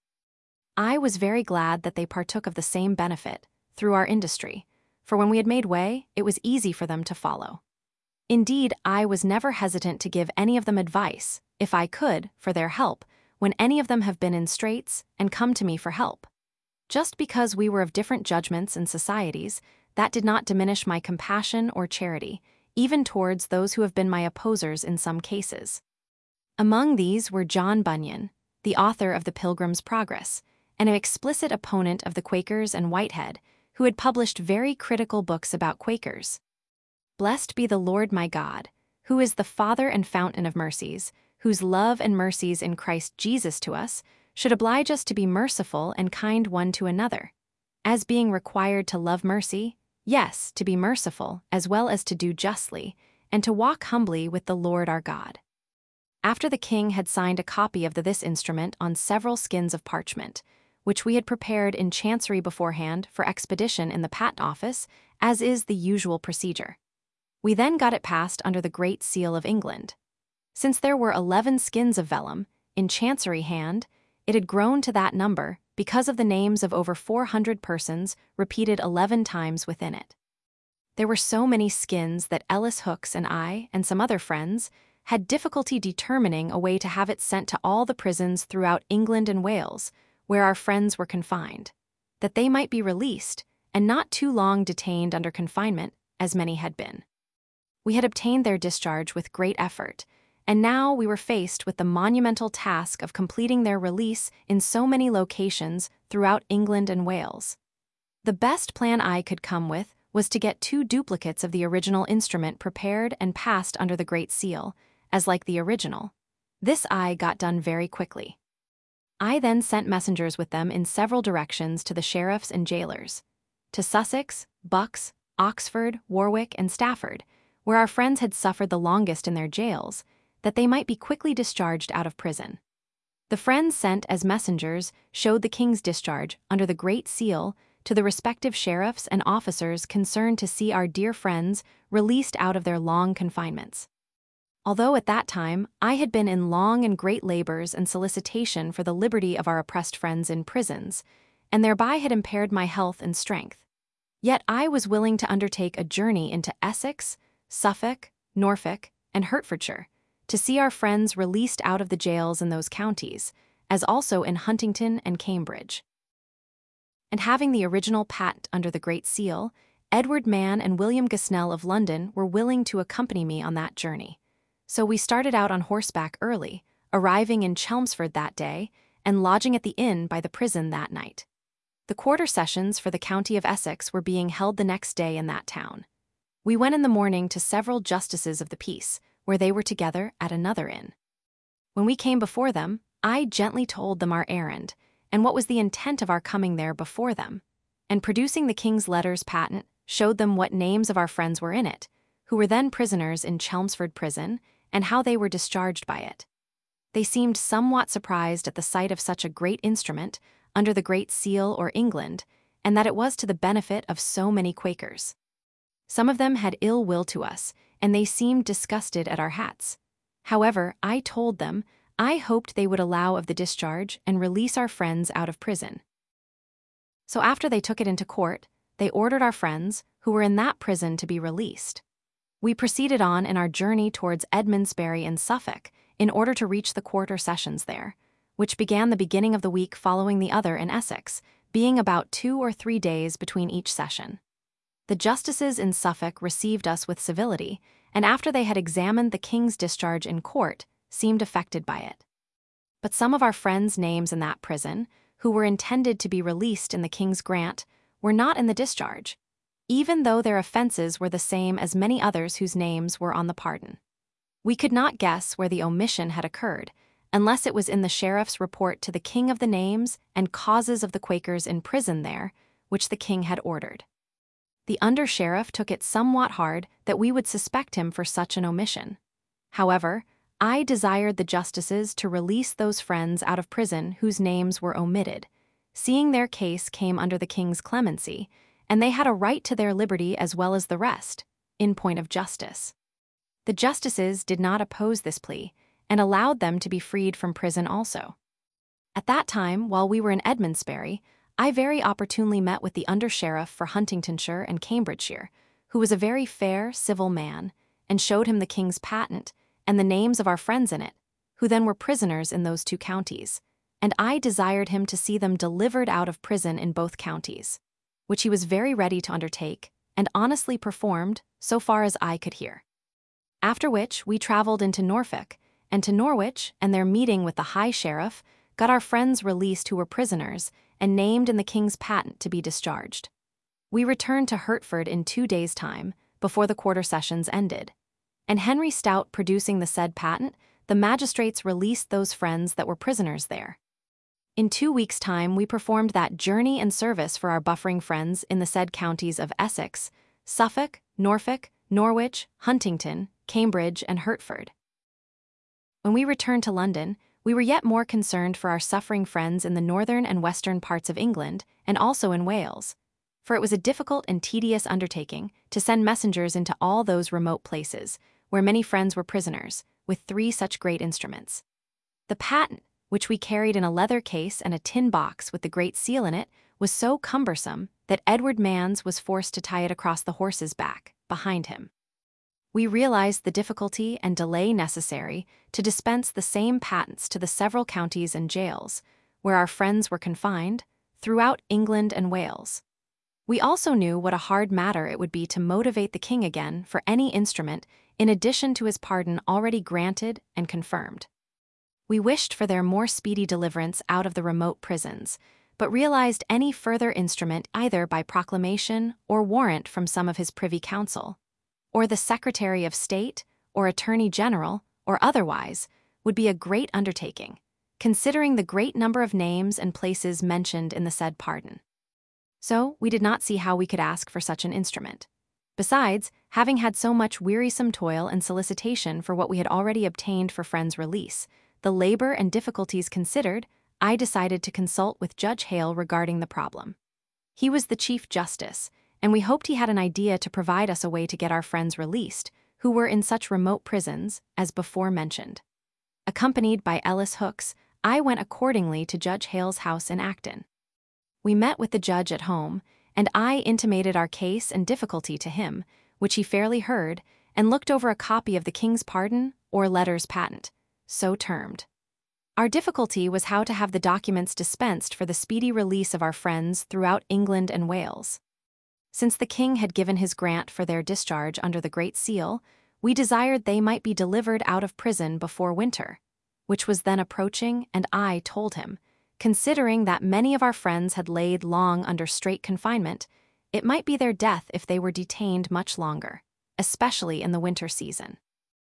I was very glad that they partook of the same benefit, through our industry, for when we had made way, it was easy for them to follow. Indeed, I was never hesitant to give any of them advice, if I could, for their help, when any of them have been in straits and come to me for help. Just because we were of different judgments and societies, that did not diminish my compassion or charity, even towards those who have been my opposers in some cases. Among these were John Bunyan, the author of The Pilgrim's Progress, and an explicit opponent of the Quakers and Whitehead, who had published very critical books about Quakers. Blessed be the Lord my God, who is the Father and fountain of mercies, whose love and mercies in Christ Jesus to us should oblige us to be merciful and kind one to another, as being required to love mercy, yes, to be merciful, as well as to do justly, and to walk humbly with the Lord our God. After the king had signed a copy of this instrument on several skins of parchment, which we had prepared in chancery beforehand for expedition in the patent office, as is the usual procedure, we then got it passed under the Great Seal of England. Since there were 11 skins of vellum, in chancery hand, it had grown to that number because of the names of over 400 persons repeated 11 times within it. There were so many skins that Ellis Hooks and I, and some other friends, had difficulty determining a way to have it sent to all the prisons throughout England and Wales, where our friends were confined, that they might be released, and not too long detained under confinement, as many had been. We had obtained their discharge with great effort, and now we were faced with the monumental task of completing their release in so many locations throughout England and Wales. The best plan I could come with was to get 2 duplicates of the original instrument prepared and passed under the Great Seal, as like the original. This I got done very quickly. I then sent messengers with them in several directions to the sheriffs and jailers, to Sussex, Bucks, Oxford, Warwick, and Stafford, where our friends had suffered the longest in their jails, that they might be quickly discharged out of prison. The friends sent as messengers showed the king's discharge under the Great Seal to the respective sheriffs and officers concerned to see our dear friends released out of their long confinements. Although at that time I had been in long and great labors and solicitation for the liberty of our oppressed friends in prisons, and thereby had impaired my health and strength, yet I was willing to undertake a journey into Essex, Suffolk, Norfolk, and Hertfordshire, to see our friends released out of the jails in those counties, as also in Huntingdon and Cambridge. And having the original patent under the Great Seal, Edward Mann and William Gosnell of London were willing to accompany me on that journey. So we started out on horseback early, arriving in Chelmsford that day, and lodging at the inn by the prison that night. The quarter sessions for the county of Essex were being held the next day in that town. We went in the morning to several justices of the peace, where they were together at another inn. When we came before them, I gently told them our errand, and what was the intent of our coming there before them, and producing the king's letters patent, showed them what names of our friends were in it, who were then prisoners in Chelmsford prison, and how they were discharged by it. They seemed somewhat surprised at the sight of such a great instrument under the Great Seal or England, and that it was to the benefit of so many Quakers. Some of them had ill will to us, and they seemed disgusted at our hats. However, I told them I hoped they would allow of the discharge and release our friends out of prison. So after they took it into court, they ordered our friends, who were in that prison, to be released. We proceeded on in our journey towards Edmondsbury in Suffolk in order to reach the quarter sessions there, which began the beginning of the week following the other in Essex, being about 2 or 3 days between each session. The justices in Suffolk received us with civility, and after they had examined the king's discharge in court, seemed affected by it. But some of our friends' names in that prison, who were intended to be released in the king's grant, were not in the discharge, even though their offenses were the same as many others whose names were on the pardon. We could not guess where the omission had occurred, unless it was in the sheriff's report to the king of the names and causes of the Quakers in prison there, which the king had ordered. The under-sheriff took it somewhat hard that we would suspect him for such an omission. However, I desired the justices to release those friends out of prison whose names were omitted, seeing their case came under the king's clemency, and they had a right to their liberty as well as the rest, in point of justice. The justices did not oppose this plea, and allowed them to be freed from prison also. At that time, while we were in Edmondsbury, I very opportunely met with the under-sheriff for Huntingdonshire and Cambridgeshire, who was a very fair, civil man, and showed him the king's patent and the names of our friends in it, who then were prisoners in those 2 counties, and I desired him to see them delivered out of prison in both counties, which he was very ready to undertake, and honestly performed, so far as I could hear. After which we travelled into Norfolk, and to Norwich, and there meeting with the High Sheriff, got our friends released who were prisoners, and named in the king's patent to be discharged. We returned to Hertford in 2 days' time, before the quarter sessions ended, and Henry Stout producing the said patent, the magistrates released those friends that were prisoners there. In 2 weeks' time we performed that journey and service for our buffering friends in the said counties of Essex, Suffolk, Norfolk, Norwich, Huntingdon, Cambridge, and Hertford. When we returned to London, we were yet more concerned for our suffering friends in the northern and western parts of England, and also in Wales, for it was a difficult and tedious undertaking to send messengers into all those remote places, where many friends were prisoners, with 3 such great instruments. The patent, which we carried in a leather case and a tin box with the Great Seal in it, was so cumbersome that Edward Mans was forced to tie it across the horse's back, behind him. We realized the difficulty and delay necessary to dispense the same patents to the several counties and jails, where our friends were confined, throughout England and Wales. We also knew what a hard matter it would be to motivate the king again for any instrument in addition to his pardon already granted and confirmed. We wished for their more speedy deliverance out of the remote prisons, but realized any further instrument either by proclamation or warrant from some of his privy council, or the Secretary of State, or Attorney General, or otherwise, would be a great undertaking, considering the great number of names and places mentioned in the said pardon. So we did not see how we could ask for such an instrument. Besides, having had so much wearisome toil and solicitation for what we had already obtained for friends' release, the labor and difficulties considered, I decided to consult with Judge Hale regarding the problem. He was the Chief Justice, and we hoped he had an idea to provide us a way to get our friends released, who were in such remote prisons, as before mentioned. Accompanied by Ellis Hooks, I went accordingly to Judge Hale's house in Acton. We met with the judge at home, and I intimated our case and difficulty to him, which he fairly heard, and looked over a copy of the king's pardon, or letters patent, so termed. Our difficulty was how to have the documents dispensed for the speedy release of our friends throughout England and Wales. Since the king had given his grant for their discharge under the Great Seal, we desired they might be delivered out of prison before winter, which was then approaching, and I told him, considering that many of our friends had laid long under strait confinement, it might be their death if they were detained much longer, especially in the winter season.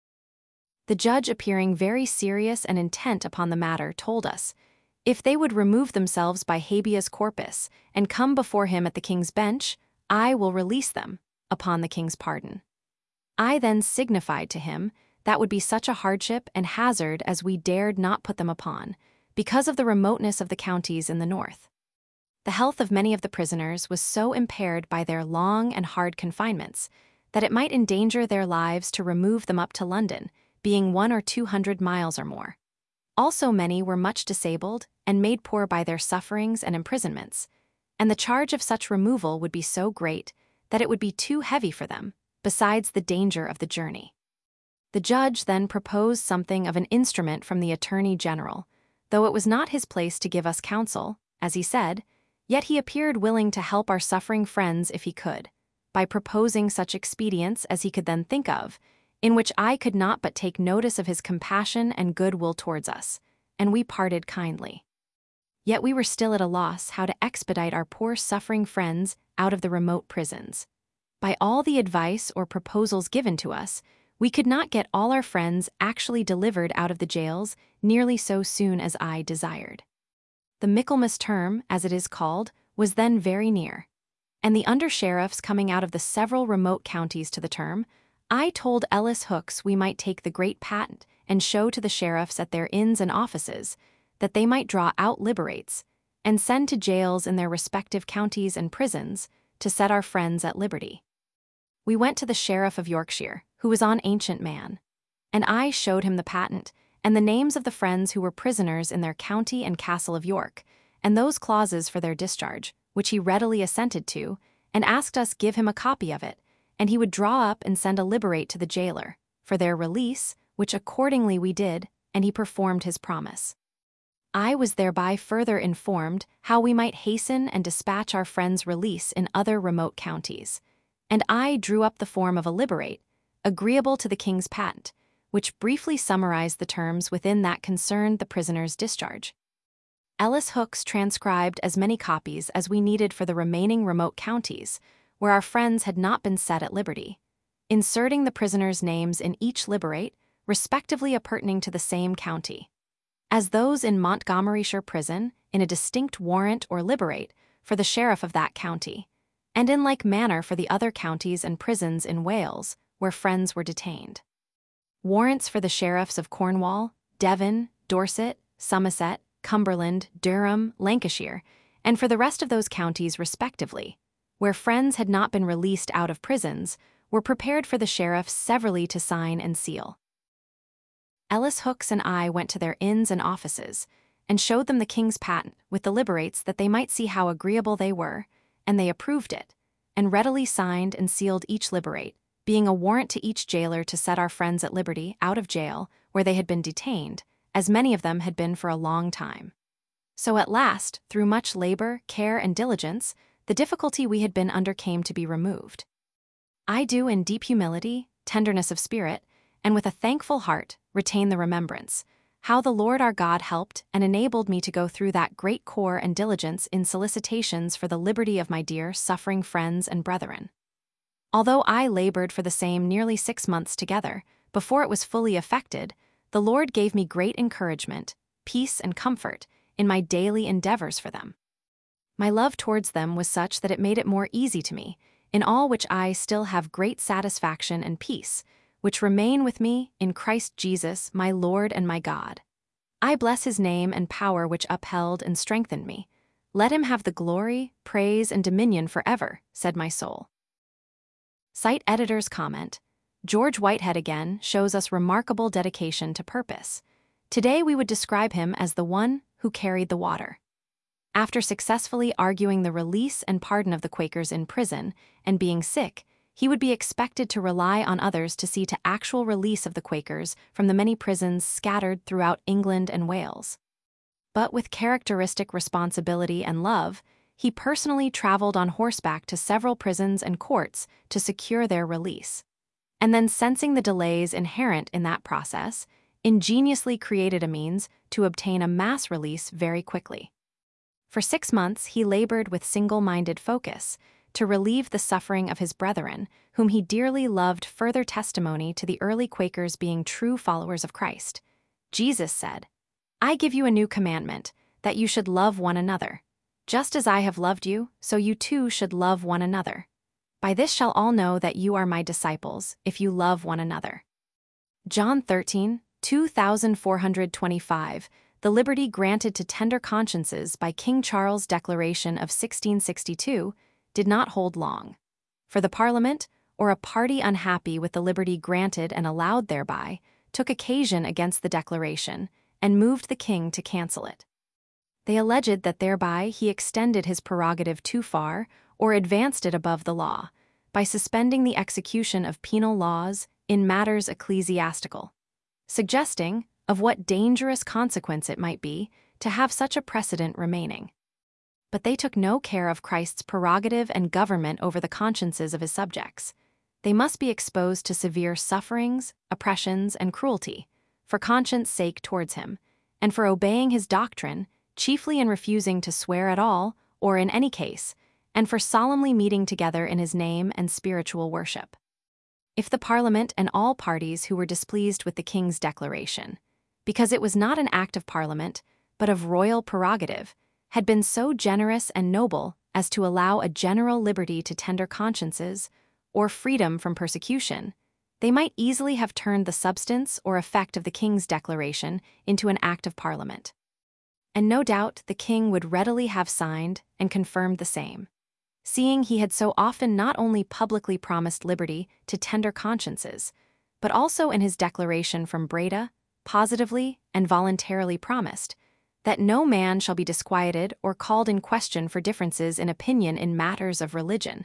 The judge, appearing very serious and intent upon the matter, told us, if they would remove themselves by habeas corpus and come before him at the king's bench, I will release them, upon the king's pardon. I then signified to him that would be such a hardship and hazard as we dared not put them upon, because of the remoteness of the counties in the north. The health of many of the prisoners was so impaired by their long and hard confinements that it might endanger their lives to remove them up to London, being 100 or 200 miles or more. Also many were much disabled and made poor by their sufferings and imprisonments, and the charge of such removal would be so great that it would be too heavy for them, besides the danger of the journey. The judge then proposed something of an instrument from the Attorney General, though it was not his place to give us counsel, as he said, yet he appeared willing to help our suffering friends if he could, by proposing such expedients as he could then think of, in which I could not but take notice of his compassion and goodwill towards us, and we parted kindly. Yet we were still at a loss how to expedite our poor suffering friends out of the remote prisons. By all the advice or proposals given to us, we could not get all our friends actually delivered out of the jails nearly so soon as I desired. The Michaelmas term, as it is called, was then very near, and the under-sheriffs coming out of the several remote counties to the term, I told Ellis Hooks we might take the great patent and show to the sheriffs at their inns and offices that they might draw out liberates and send to jails in their respective counties and prisons to set our friends at liberty. We went to the Sheriff of Yorkshire, who was on Ancient Man, and I showed him the patent and the names of the friends who were prisoners in their county and castle of York, and those clauses for their discharge, which he readily assented to, and asked us give him a copy of it, and he would draw up and send a liberate to the jailer for their release, which accordingly we did, and he performed his promise. I was thereby further informed how we might hasten and dispatch our friend's release in other remote counties, and I drew up the form of a liberate, agreeable to the king's patent, which briefly summarized the terms within that concerned the prisoner's discharge. Ellis Hooks transcribed as many copies as we needed for the remaining remote counties, where our friends had not been set at liberty, inserting the prisoners' names in each liberate, respectively appertaining to the same county, as those in Montgomeryshire prison in a distinct warrant or liberate for the sheriff of that county, and in like manner for the other counties and prisons in Wales where friends were detained. Warrants for the sheriffs of Cornwall, Devon, Dorset, Somerset, Cumberland, Durham, Lancashire, and for the rest of those counties respectively, where friends had not been released out of prisons, were prepared for the sheriffs severally to sign and seal. Ellis Hooks and I went to their inns and offices, and showed them the king's patent with the liberates that they might see how agreeable they were, and they approved it, and readily signed and sealed each liberate, being a warrant to each jailer to set our friends at liberty out of jail where they had been detained, as many of them had been for a long time. So at last, through much labor, care, and diligence, the difficulty we had been under came to be removed. I do, in deep humility, tenderness of spirit, and with a thankful heart, retain the remembrance, how the Lord our God helped and enabled me to go through that great care and diligence in solicitations for the liberty of my dear suffering friends and brethren. Although I labored for the same nearly 6 months together, before it was fully effected, the Lord gave me great encouragement, peace, and comfort in my daily endeavors for them. My love towards them was such that it made it more easy to me, in all which I still have great satisfaction and peace, which remain with me in Christ Jesus, my Lord and my God. I bless his name and power which upheld and strengthened me. Let him have the glory, praise, and dominion forever, said my soul. Site editor's comment: George Whitehead again shows us remarkable dedication to purpose. Today we would describe him as the one who carried the water. After successfully arguing the release and pardon of the Quakers in prison, and being sick, he would be expected to rely on others to see to actual release of the Quakers from the many prisons scattered throughout England and Wales. But with characteristic responsibility and love, he personally traveled on horseback to several prisons and courts to secure their release, and then, sensing the delays inherent in that process, ingeniously created a means to obtain a mass release very quickly. For 6 months he labored with single-minded focus to relieve the suffering of his brethren, whom he dearly loved, further testimony to the early Quakers being true followers of Christ. Jesus said, "I give you a new commandment, that you should love one another. Just as I have loved you, so you too should love one another. By this shall all know that you are my disciples, if you love one another." John 13, 2425, the liberty granted to tender consciences by King Charles' Declaration of 1662, did not hold long. For the Parliament, or a party unhappy with the liberty granted and allowed thereby, took occasion against the declaration, and moved the king to cancel it. They alleged that thereby he extended his prerogative too far, or advanced it above the law, by suspending the execution of penal laws in matters ecclesiastical, suggesting of what dangerous consequence it might be to have such a precedent remaining. But they took no care of Christ's prerogative and government over the consciences of his subjects. They must be exposed to severe sufferings, oppressions, and cruelty, for conscience' sake towards him, and for obeying his doctrine, chiefly in refusing to swear at all, or in any case, and for solemnly meeting together in his name and spiritual worship. If the Parliament and all parties who were displeased with the king's declaration, because it was not an act of Parliament, but of royal prerogative, had been so generous and noble as to allow a general liberty to tender consciences, or freedom from persecution, they might easily have turned the substance or effect of the king's declaration into an act of Parliament. And no doubt the king would readily have signed and confirmed the same, seeing he had so often not only publicly promised liberty to tender consciences, but also in his declaration from Breda, positively and voluntarily promised, that no man shall be disquieted or called in question for differences in opinion in matters of religion,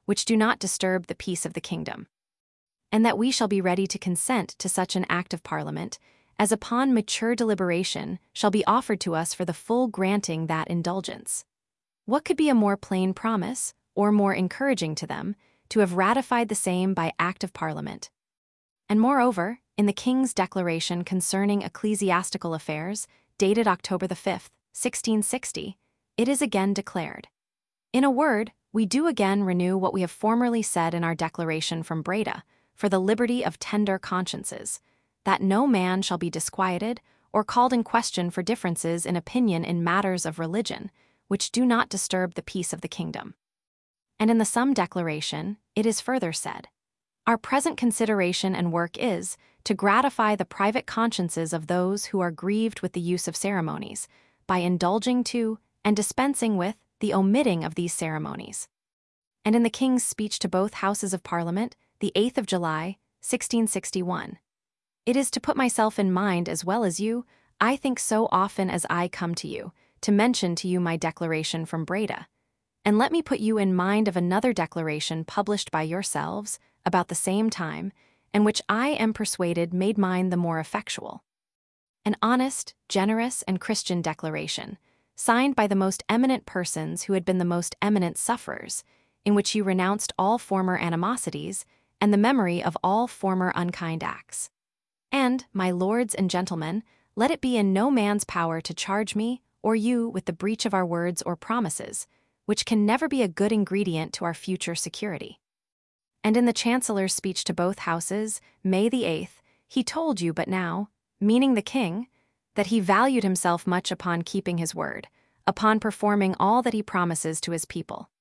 which do not disturb the peace of the kingdom. And that we shall be ready to consent to such an act of Parliament, as upon mature deliberation shall be offered to us for the full granting that indulgence. What could be a more plain promise, or more encouraging to them, to have ratified the same by Act of Parliament? And moreover, in the King's Declaration concerning Ecclesiastical Affairs, dated October the 5th, 1660, it is again declared. In a word, we do again renew what we have formerly said in our Declaration from Breda, for the liberty of tender consciences, that no man shall be disquieted or called in question for differences in opinion in matters of religion, which do not disturb the peace of the kingdom. And in the sum declaration, it is further said, our present consideration and work is to gratify the private consciences of those who are grieved with the use of ceremonies, by indulging to and dispensing with the omitting of these ceremonies. And in the King's speech to both Houses of Parliament, the 8th of July, 1661, it is to put myself in mind as well as you, I think so often as I come to you, to mention to you my declaration from Breda. And let me put you in mind of another declaration published by yourselves about the same time, and which I am persuaded made mine the more effectual. An honest, generous, and Christian declaration, signed by the most eminent persons who had been the most eminent sufferers, in which you renounced all former animosities and the memory of all former unkind acts. And, my lords and gentlemen, let it be in no man's power to charge me or you with the breach of our words or promises, which can never be a good ingredient to our future security. And in the Chancellor's speech to both Houses, May the 8th, he told you but now, meaning the King, that he valued himself much upon keeping his word, upon performing all that he promises to his people.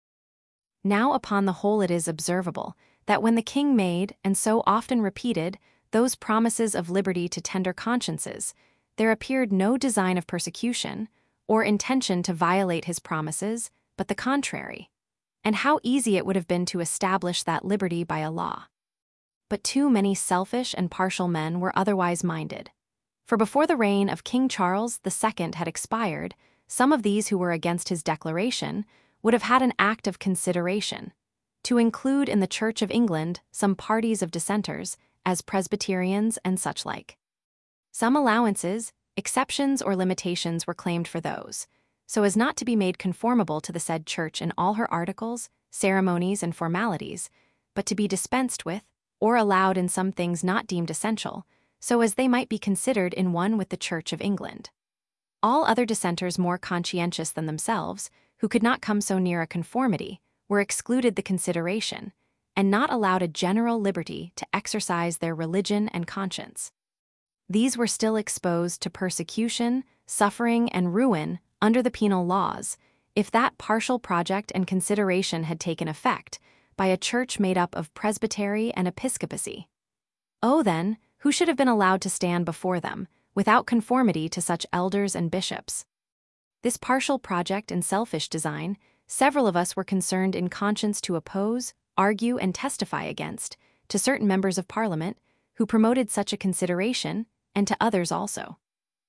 Now upon the whole it is observable, that when the King made, and so often repeated, those promises of liberty to tender consciences, there appeared no design of persecution, or intention to violate his promises, but the contrary. And how easy it would have been to establish that liberty by a law. But too many selfish and partial men were otherwise minded. For before the reign of King Charles II had expired, some of these who were against his declaration would have had an act of consideration, to include in the Church of England some parties of dissenters, as Presbyterians and such like. Some allowances, exceptions or limitations were claimed for those, so as not to be made conformable to the said Church in all her articles, ceremonies, and formalities, but to be dispensed with, or allowed in some things not deemed essential, so as they might be considered in one with the Church of England. All other dissenters more conscientious than themselves, who could not come so near a conformity, were excluded the consideration, and not allowed a general liberty to exercise their religion and conscience. These were still exposed to persecution, suffering, and ruin under the penal laws, if that partial project and consideration had taken effect, by a church made up of presbytery and episcopacy. Oh, then, who should have been allowed to stand before them, without conformity to such elders and bishops? This partial project and selfish design, several of us were concerned in conscience to oppose, argue, and testify against, to certain members of Parliament, who promoted such a consideration, and to others also.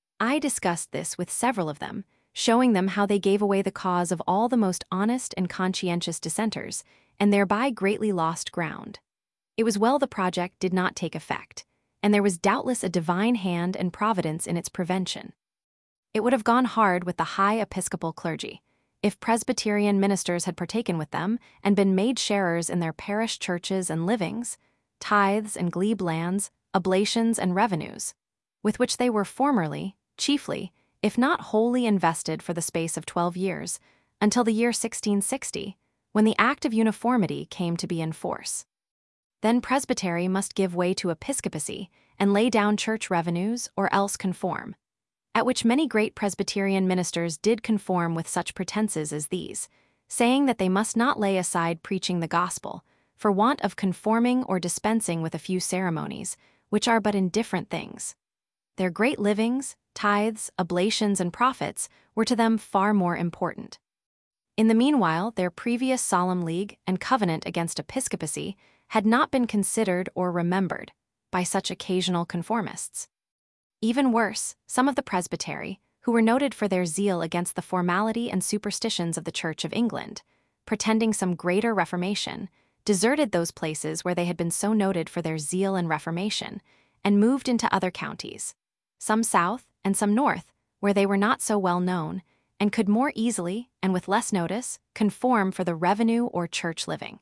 I discussed this with several of them, showing them how they gave away the cause of all the most honest and conscientious dissenters, and thereby greatly lost ground. It was well the project did not take effect, and there was doubtless a divine hand and providence in its prevention. It would have gone hard with the high episcopal clergy, if Presbyterian ministers had partaken with them and been made sharers in their parish churches and livings, tithes and glebe lands, oblations and revenues, with which they were formerly, chiefly, if not wholly invested for the space of 12 years, until the year 1660, when the Act of Uniformity came to be in force. Then presbytery must give way to episcopacy and lay down church revenues or else conform, at which many great Presbyterian ministers did conform with such pretenses as these, saying that they must not lay aside preaching the gospel, for want of conforming or dispensing with a few ceremonies, which are but indifferent things. Their great livings, tithes, oblations, and profits were to them far more important. In the meanwhile, their previous solemn league and covenant against episcopacy had not been considered or remembered by such occasional conformists. Even worse, some of the presbytery, who were noted for their zeal against the formality and superstitions of the Church of England, pretending some greater reformation, deserted those places where they had been so noted for their zeal and reformation, and moved into other counties, some south and some north, where they were not so well known, and could more easily, and with less notice, conform for the revenue or church living.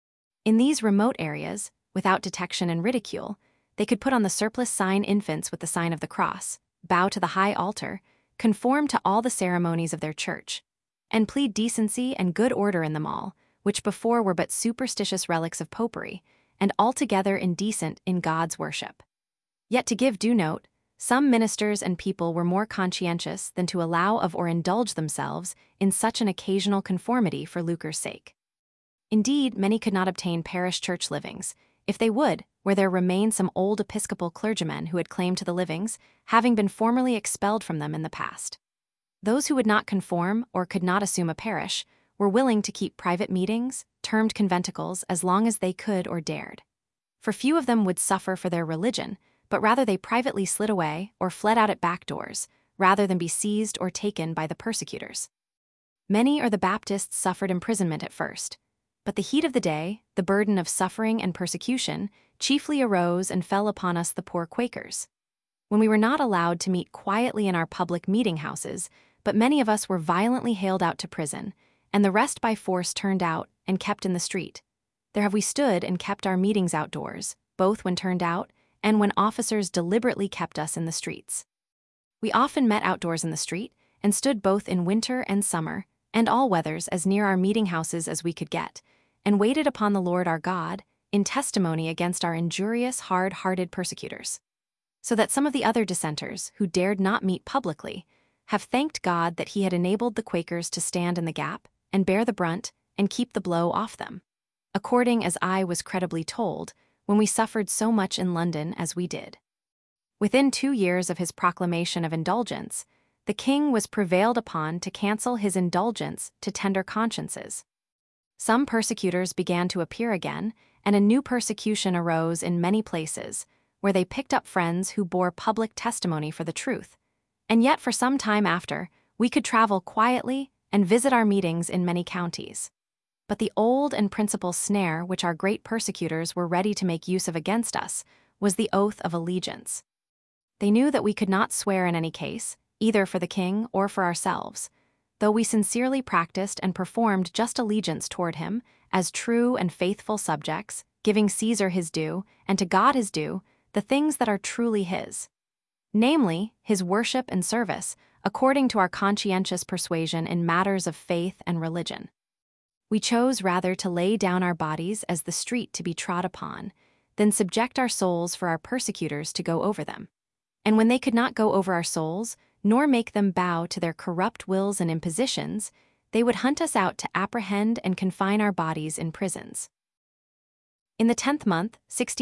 In these remote areas, without detection and ridicule, they could put on the surplice sign infants with the sign of the cross, bow to the high altar, conform to all the ceremonies of their church, and plead decency and good order in them all, which before were but superstitious relics of popery, and altogether indecent in God's worship. Yet to give due note, some ministers and people were more conscientious than to allow of or indulge themselves in such an occasional conformity for lucre's sake. Indeed, many could not obtain parish church livings, if they would, where there remained some old Episcopal clergymen who had claim to the livings, having been formerly expelled from them in the past. Those who would not conform or could not assume a parish were willing to keep private meetings, termed conventicles, as long as they could or dared. For few of them would suffer for their religion, but rather they privately slid away or fled out at back doors, rather than be seized or taken by the persecutors. Many or the Baptists suffered imprisonment at first, but the heat of the day, the burden of suffering and persecution, chiefly arose and fell upon us the poor Quakers. When we were not allowed to meet quietly in our public meeting houses, but many of us were violently haled out to prison, and the rest by force turned out and kept in the street. There have we stood and kept our meetings outdoors, both when turned out and when officers deliberately kept us in the streets. We often met outdoors in the street, and stood both in winter and summer, and all weathers as near our meeting houses as we could get, and waited upon the Lord our God, in testimony against our injurious, hard-hearted persecutors. So that some of the other dissenters, who dared not meet publicly, have thanked God that he had enabled the Quakers to stand in the gap, and bear the brunt, and keep the blow off them, according as I was credibly told, when we suffered so much in London as we did. Within 2 years of his proclamation of indulgence, the king was prevailed upon to cancel his indulgence to tender consciences. Some persecutors began to appear again, and a new persecution arose in many places, where they picked up friends who bore public testimony for the truth, and yet for some time after, we could travel quietly and visit our meetings in many counties. But the old and principal snare which our great persecutors were ready to make use of against us was the oath of allegiance. They knew that we could not swear in any case, either for the king or for ourselves, though we sincerely practiced and performed just allegiance toward him, as true and faithful subjects, giving Caesar his due, and to God his due, the things that are truly his, namely, his worship and service, according to our conscientious persuasion in matters of faith and religion. We chose rather to lay down our bodies as the street to be trod upon, than subject our souls for our persecutors to go over them. And when they could not go over our souls, nor make them bow to their corrupt wills and impositions, they would hunt us out to apprehend and confine our bodies in prisons. In the 10th month,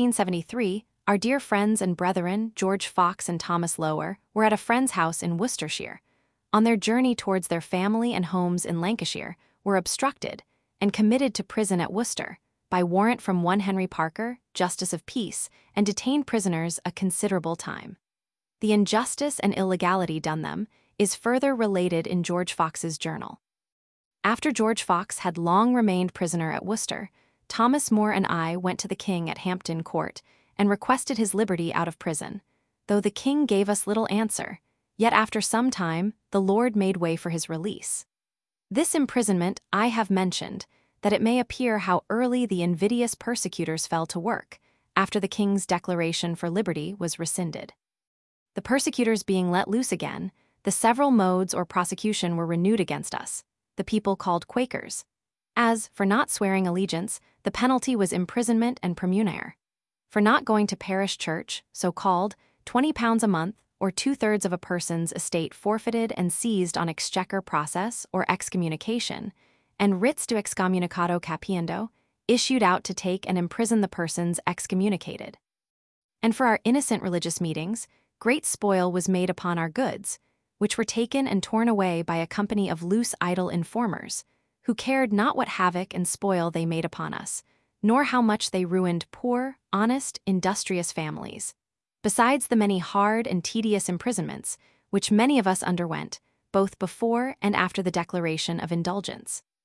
1673, our dear friends and brethren, George Fox and Thomas Lower, were at a friend's house in Worcestershire. On their journey towards their family and homes in Lancashire, were obstructed, and committed to prison at Worcester, by warrant from one Henry Parker, Justice of Peace, and detained prisoners a considerable time. The injustice and illegality done them is further related in George Fox's journal. After George Fox had long remained prisoner at Worcester, Thomas More and I went to the king at Hampton Court, and requested his liberty out of prison. Though the king gave us little answer, yet after some time the Lord made way for his release. This imprisonment I have mentioned, that it may appear how early the invidious persecutors fell to work, after the king's declaration for liberty was rescinded. The persecutors being let loose again, the several modes or prosecution were renewed against us, the people called Quakers. As, for not swearing allegiance, the penalty was imprisonment and praemunire. For not going to parish church, so called, £20 a month, or 2/3 of a person's estate forfeited and seized on exchequer process or excommunication, and writs de excommunicado capiendo, issued out to take and imprison the persons excommunicated. And for our innocent religious meetings, great spoil was made upon our goods, which were taken and torn away by a company of loose idle informers, who cared not what havoc and spoil they made upon us, nor how much they ruined poor, honest, industrious families, besides the many hard and tedious imprisonments which many of us underwent, both before and after the declaration of indulgence.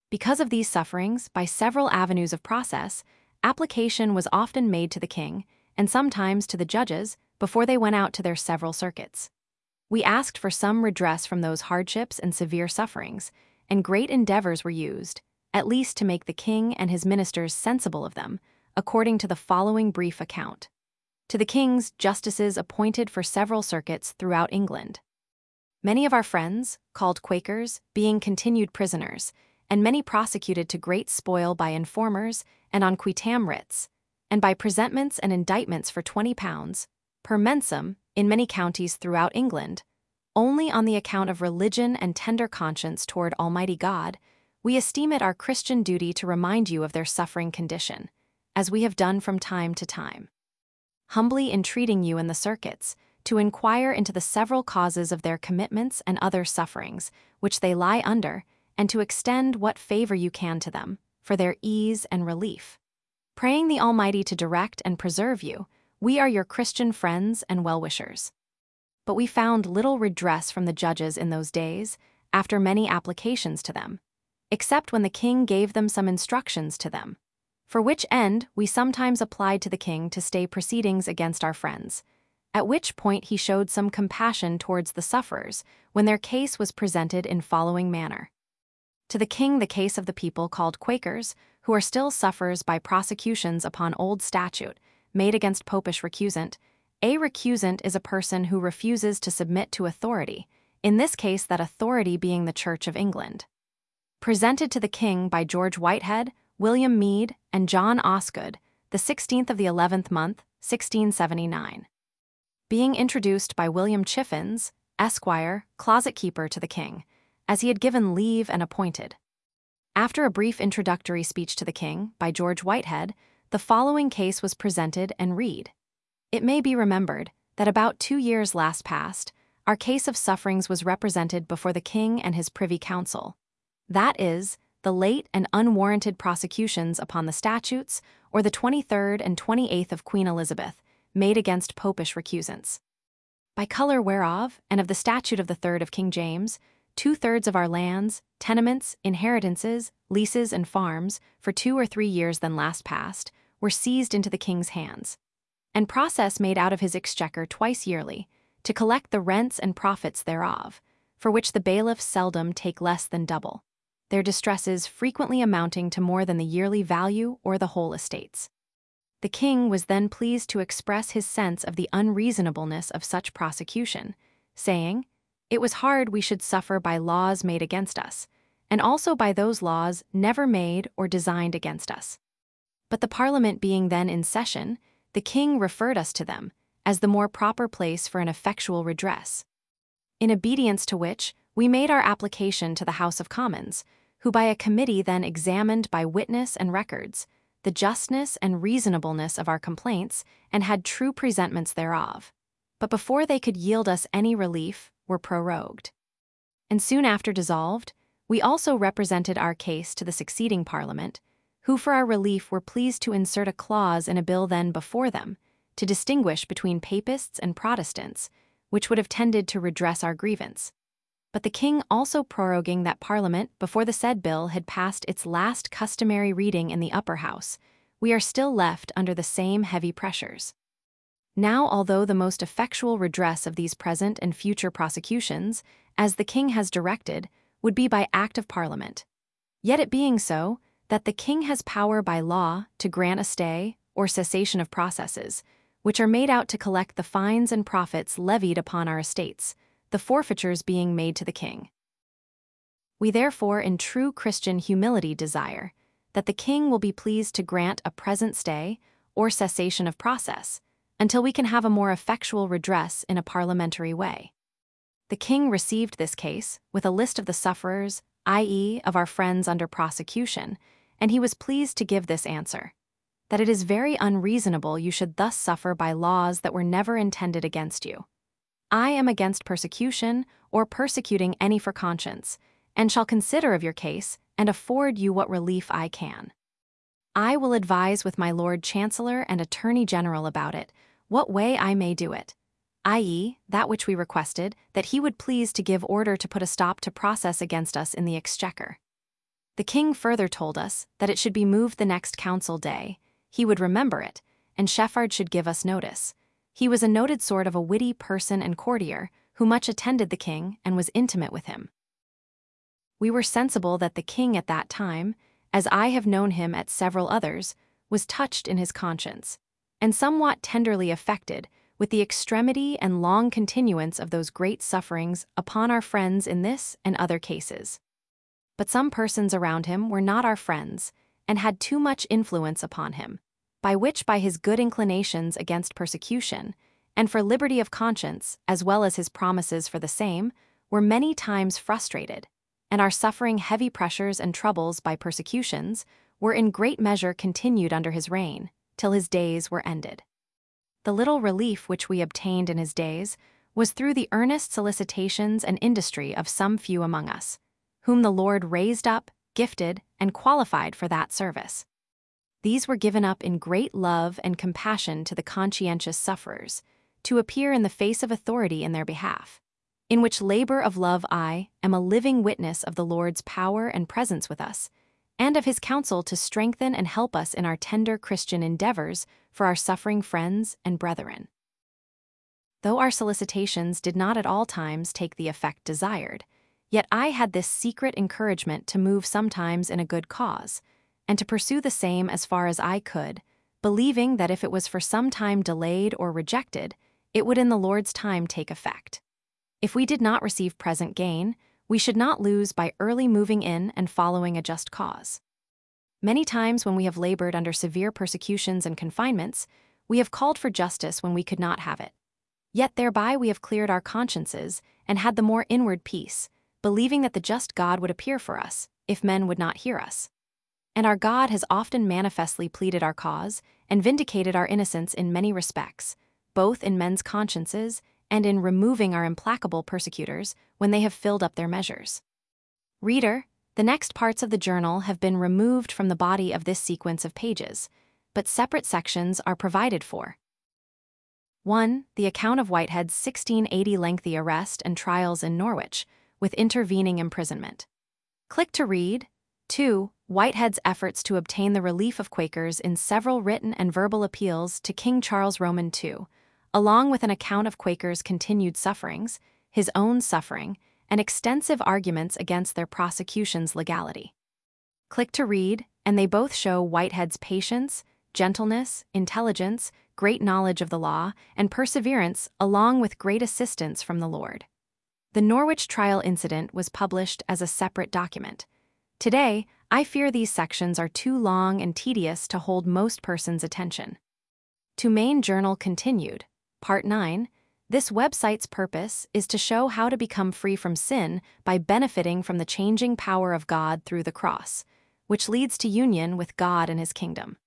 Because of these sufferings, by several avenues of process, application was often made to the king, and sometimes to the judges, before they went out to their several circuits. We asked for some redress from those hardships and severe sufferings, and great endeavors were used, at least to make the king and his ministers sensible of them, according to the following brief account. To the king's justices appointed for several circuits throughout England. Many of our friends, called Quakers, being continued prisoners, and many prosecuted to great spoil by informers and on quitam writs, and by presentments and indictments for £20 per mensum in many counties throughout England, only on the account of religion and tender conscience toward Almighty God, we esteem it our Christian duty to remind you of their suffering condition, as we have done from time to time. Humbly entreating you in the circuits to inquire into the several causes of their commitments and other sufferings which they lie under, and to extend what favor you can to them, for their ease and relief. Praying the Almighty to direct and preserve you, we are your Christian friends and well-wishers. But we found little redress from the judges in those days, after many applications to them, except when the king gave them some instructions to them, for which end we sometimes applied to the king to stay proceedings against our friends, at which point he showed some compassion towards the sufferers when their case was presented in following manner. To the king the case of the people called Quakers, who are still sufferers by prosecutions upon old statute, made against popish recusant. A recusant is a person who refuses to submit to authority, in this case that authority being the Church of England. Presented to the king by George Whitehead, William Mead, and John Osgood, the 16th of the 11th month, 1679. Being introduced by William Chiffins, Esquire, closet-keeper to the king, as he had given leave and appointed. After a brief introductory speech to the king by George Whitehead, the following case was presented and read. It may be remembered that about 2 years last past, our case of sufferings was represented before the king and his privy council. That is, the late and unwarranted prosecutions upon the statutes, or the 23rd and 28th of Queen Elizabeth, made against popish recusants. By color whereof, and of the statute of the 3rd of King James, 2/3 of our lands, tenements, inheritances, leases, and farms, for 2 or 3 years than last past, were seized into the king's hands, and process made out of his exchequer twice yearly, to collect the rents and profits thereof, for which the bailiffs seldom take less than double, their distresses frequently amounting to more than the yearly value or the whole estates. The king was then pleased to express his sense of the unreasonableness of such prosecution, saying, it was hard we should suffer by laws made against us, and also by those laws never made or designed against us. But the Parliament being then in session, the king referred us to them, as the more proper place for an effectual redress. In obedience to which, we made our application to the House of Commons, who by a committee then examined by witness and records the justness and reasonableness of our complaints, and had true presentments thereof. But before they could yield us any relief, were prorogued. And soon after dissolved, we also represented our case to the succeeding Parliament, who for our relief were pleased to insert a clause in a bill then before them, to distinguish between Papists and Protestants, which would have tended to redress our grievance. But the king also proroguing that Parliament before the said bill had passed its last customary reading in the upper house, we are still left under the same heavy pressures. Now, although the most effectual redress of these present and future prosecutions, as the king has directed, would be by Act of Parliament, yet it being so, that the king has power by law to grant a stay or cessation of processes, which are made out to collect the fines and profits levied upon our estates, the forfeitures being made to the king. We therefore in true Christian humility desire that the king will be pleased to grant a present stay or cessation of process, until we can have a more effectual redress in a parliamentary way. The king received this case with a list of the sufferers, i.e., of our friends under prosecution, and he was pleased to give this answer, that it is very unreasonable you should thus suffer by laws that were never intended against you. I am against persecution or persecuting any for conscience, and shall consider of your case and afford you what relief I can. I will advise with my Lord Chancellor and Attorney General about it, what way I may do it, i.e., that which we requested, that he would please to give order to put a stop to process against us in the Exchequer. The king further told us that it should be moved the next council day. He would remember it, and Shephard should give us notice. He was a noted sort of a witty person and courtier, who much attended the king and was intimate with him. We were sensible that the king at that time, as I have known him at several others, was touched in his conscience, and somewhat tenderly affected with the extremity and long continuance of those great sufferings upon our friends in this and other cases. But some persons around him were not our friends, and had too much influence upon him, by his good inclinations against persecution, and for liberty of conscience, as well as his promises for the same, were many times frustrated, and our suffering heavy pressures and troubles by persecutions were in great measure continued under his reign, till his days were ended. The little relief which we obtained in his days was through the earnest solicitations and industry of some few among us, whom the Lord raised up, gifted, and qualified for that service. These were given up in great love and compassion to the conscientious sufferers, to appear in the face of authority in their behalf, in which labor of love I am a living witness of the Lord's power and presence with us, and of his counsel to strengthen and help us in our tender Christian endeavors for our suffering friends and brethren. Though our solicitations did not at all times take the effect desired, yet I had this secret encouragement to move sometimes in a good cause, and to pursue the same as far as I could, believing that if it was for some time delayed or rejected, it would in the Lord's time take effect. If we did not receive present gain, we should not lose by early moving in and following a just cause. Many times when we have labored under severe persecutions and confinements, we have called for justice when we could not have it. Yet thereby we have cleared our consciences and had the more inward peace, believing that the just God would appear for us, if men would not hear us. And our God has often manifestly pleaded our cause and vindicated our innocence in many respects, both in men's consciences and in removing our implacable persecutors when they have filled up their measures. Reader, the next parts of the journal have been removed from the body of this sequence of pages, but separate sections are provided for. 1. The account of Whitehead's 1680 lengthy arrest and trials in Norwich, with intervening imprisonment. Click to read. 2. Whitehead's efforts to obtain the relief of Quakers in several written and verbal appeals to King Charles Roman II, along with an account of Quakers' continued sufferings, his own suffering, and extensive arguments against their prosecution's legality. Click to read, and they both show Whitehead's patience, gentleness, intelligence, great knowledge of the law, and perseverance, along with great assistance from the Lord. The Norwich trial incident was published as a separate document. Today, I fear these sections are too long and tedious to hold most persons' attention. To Main Journal Continued, Part 9, this website's purpose is to show how to become free from sin by benefiting from the changing power of God through the cross, which leads to union with God and his kingdom.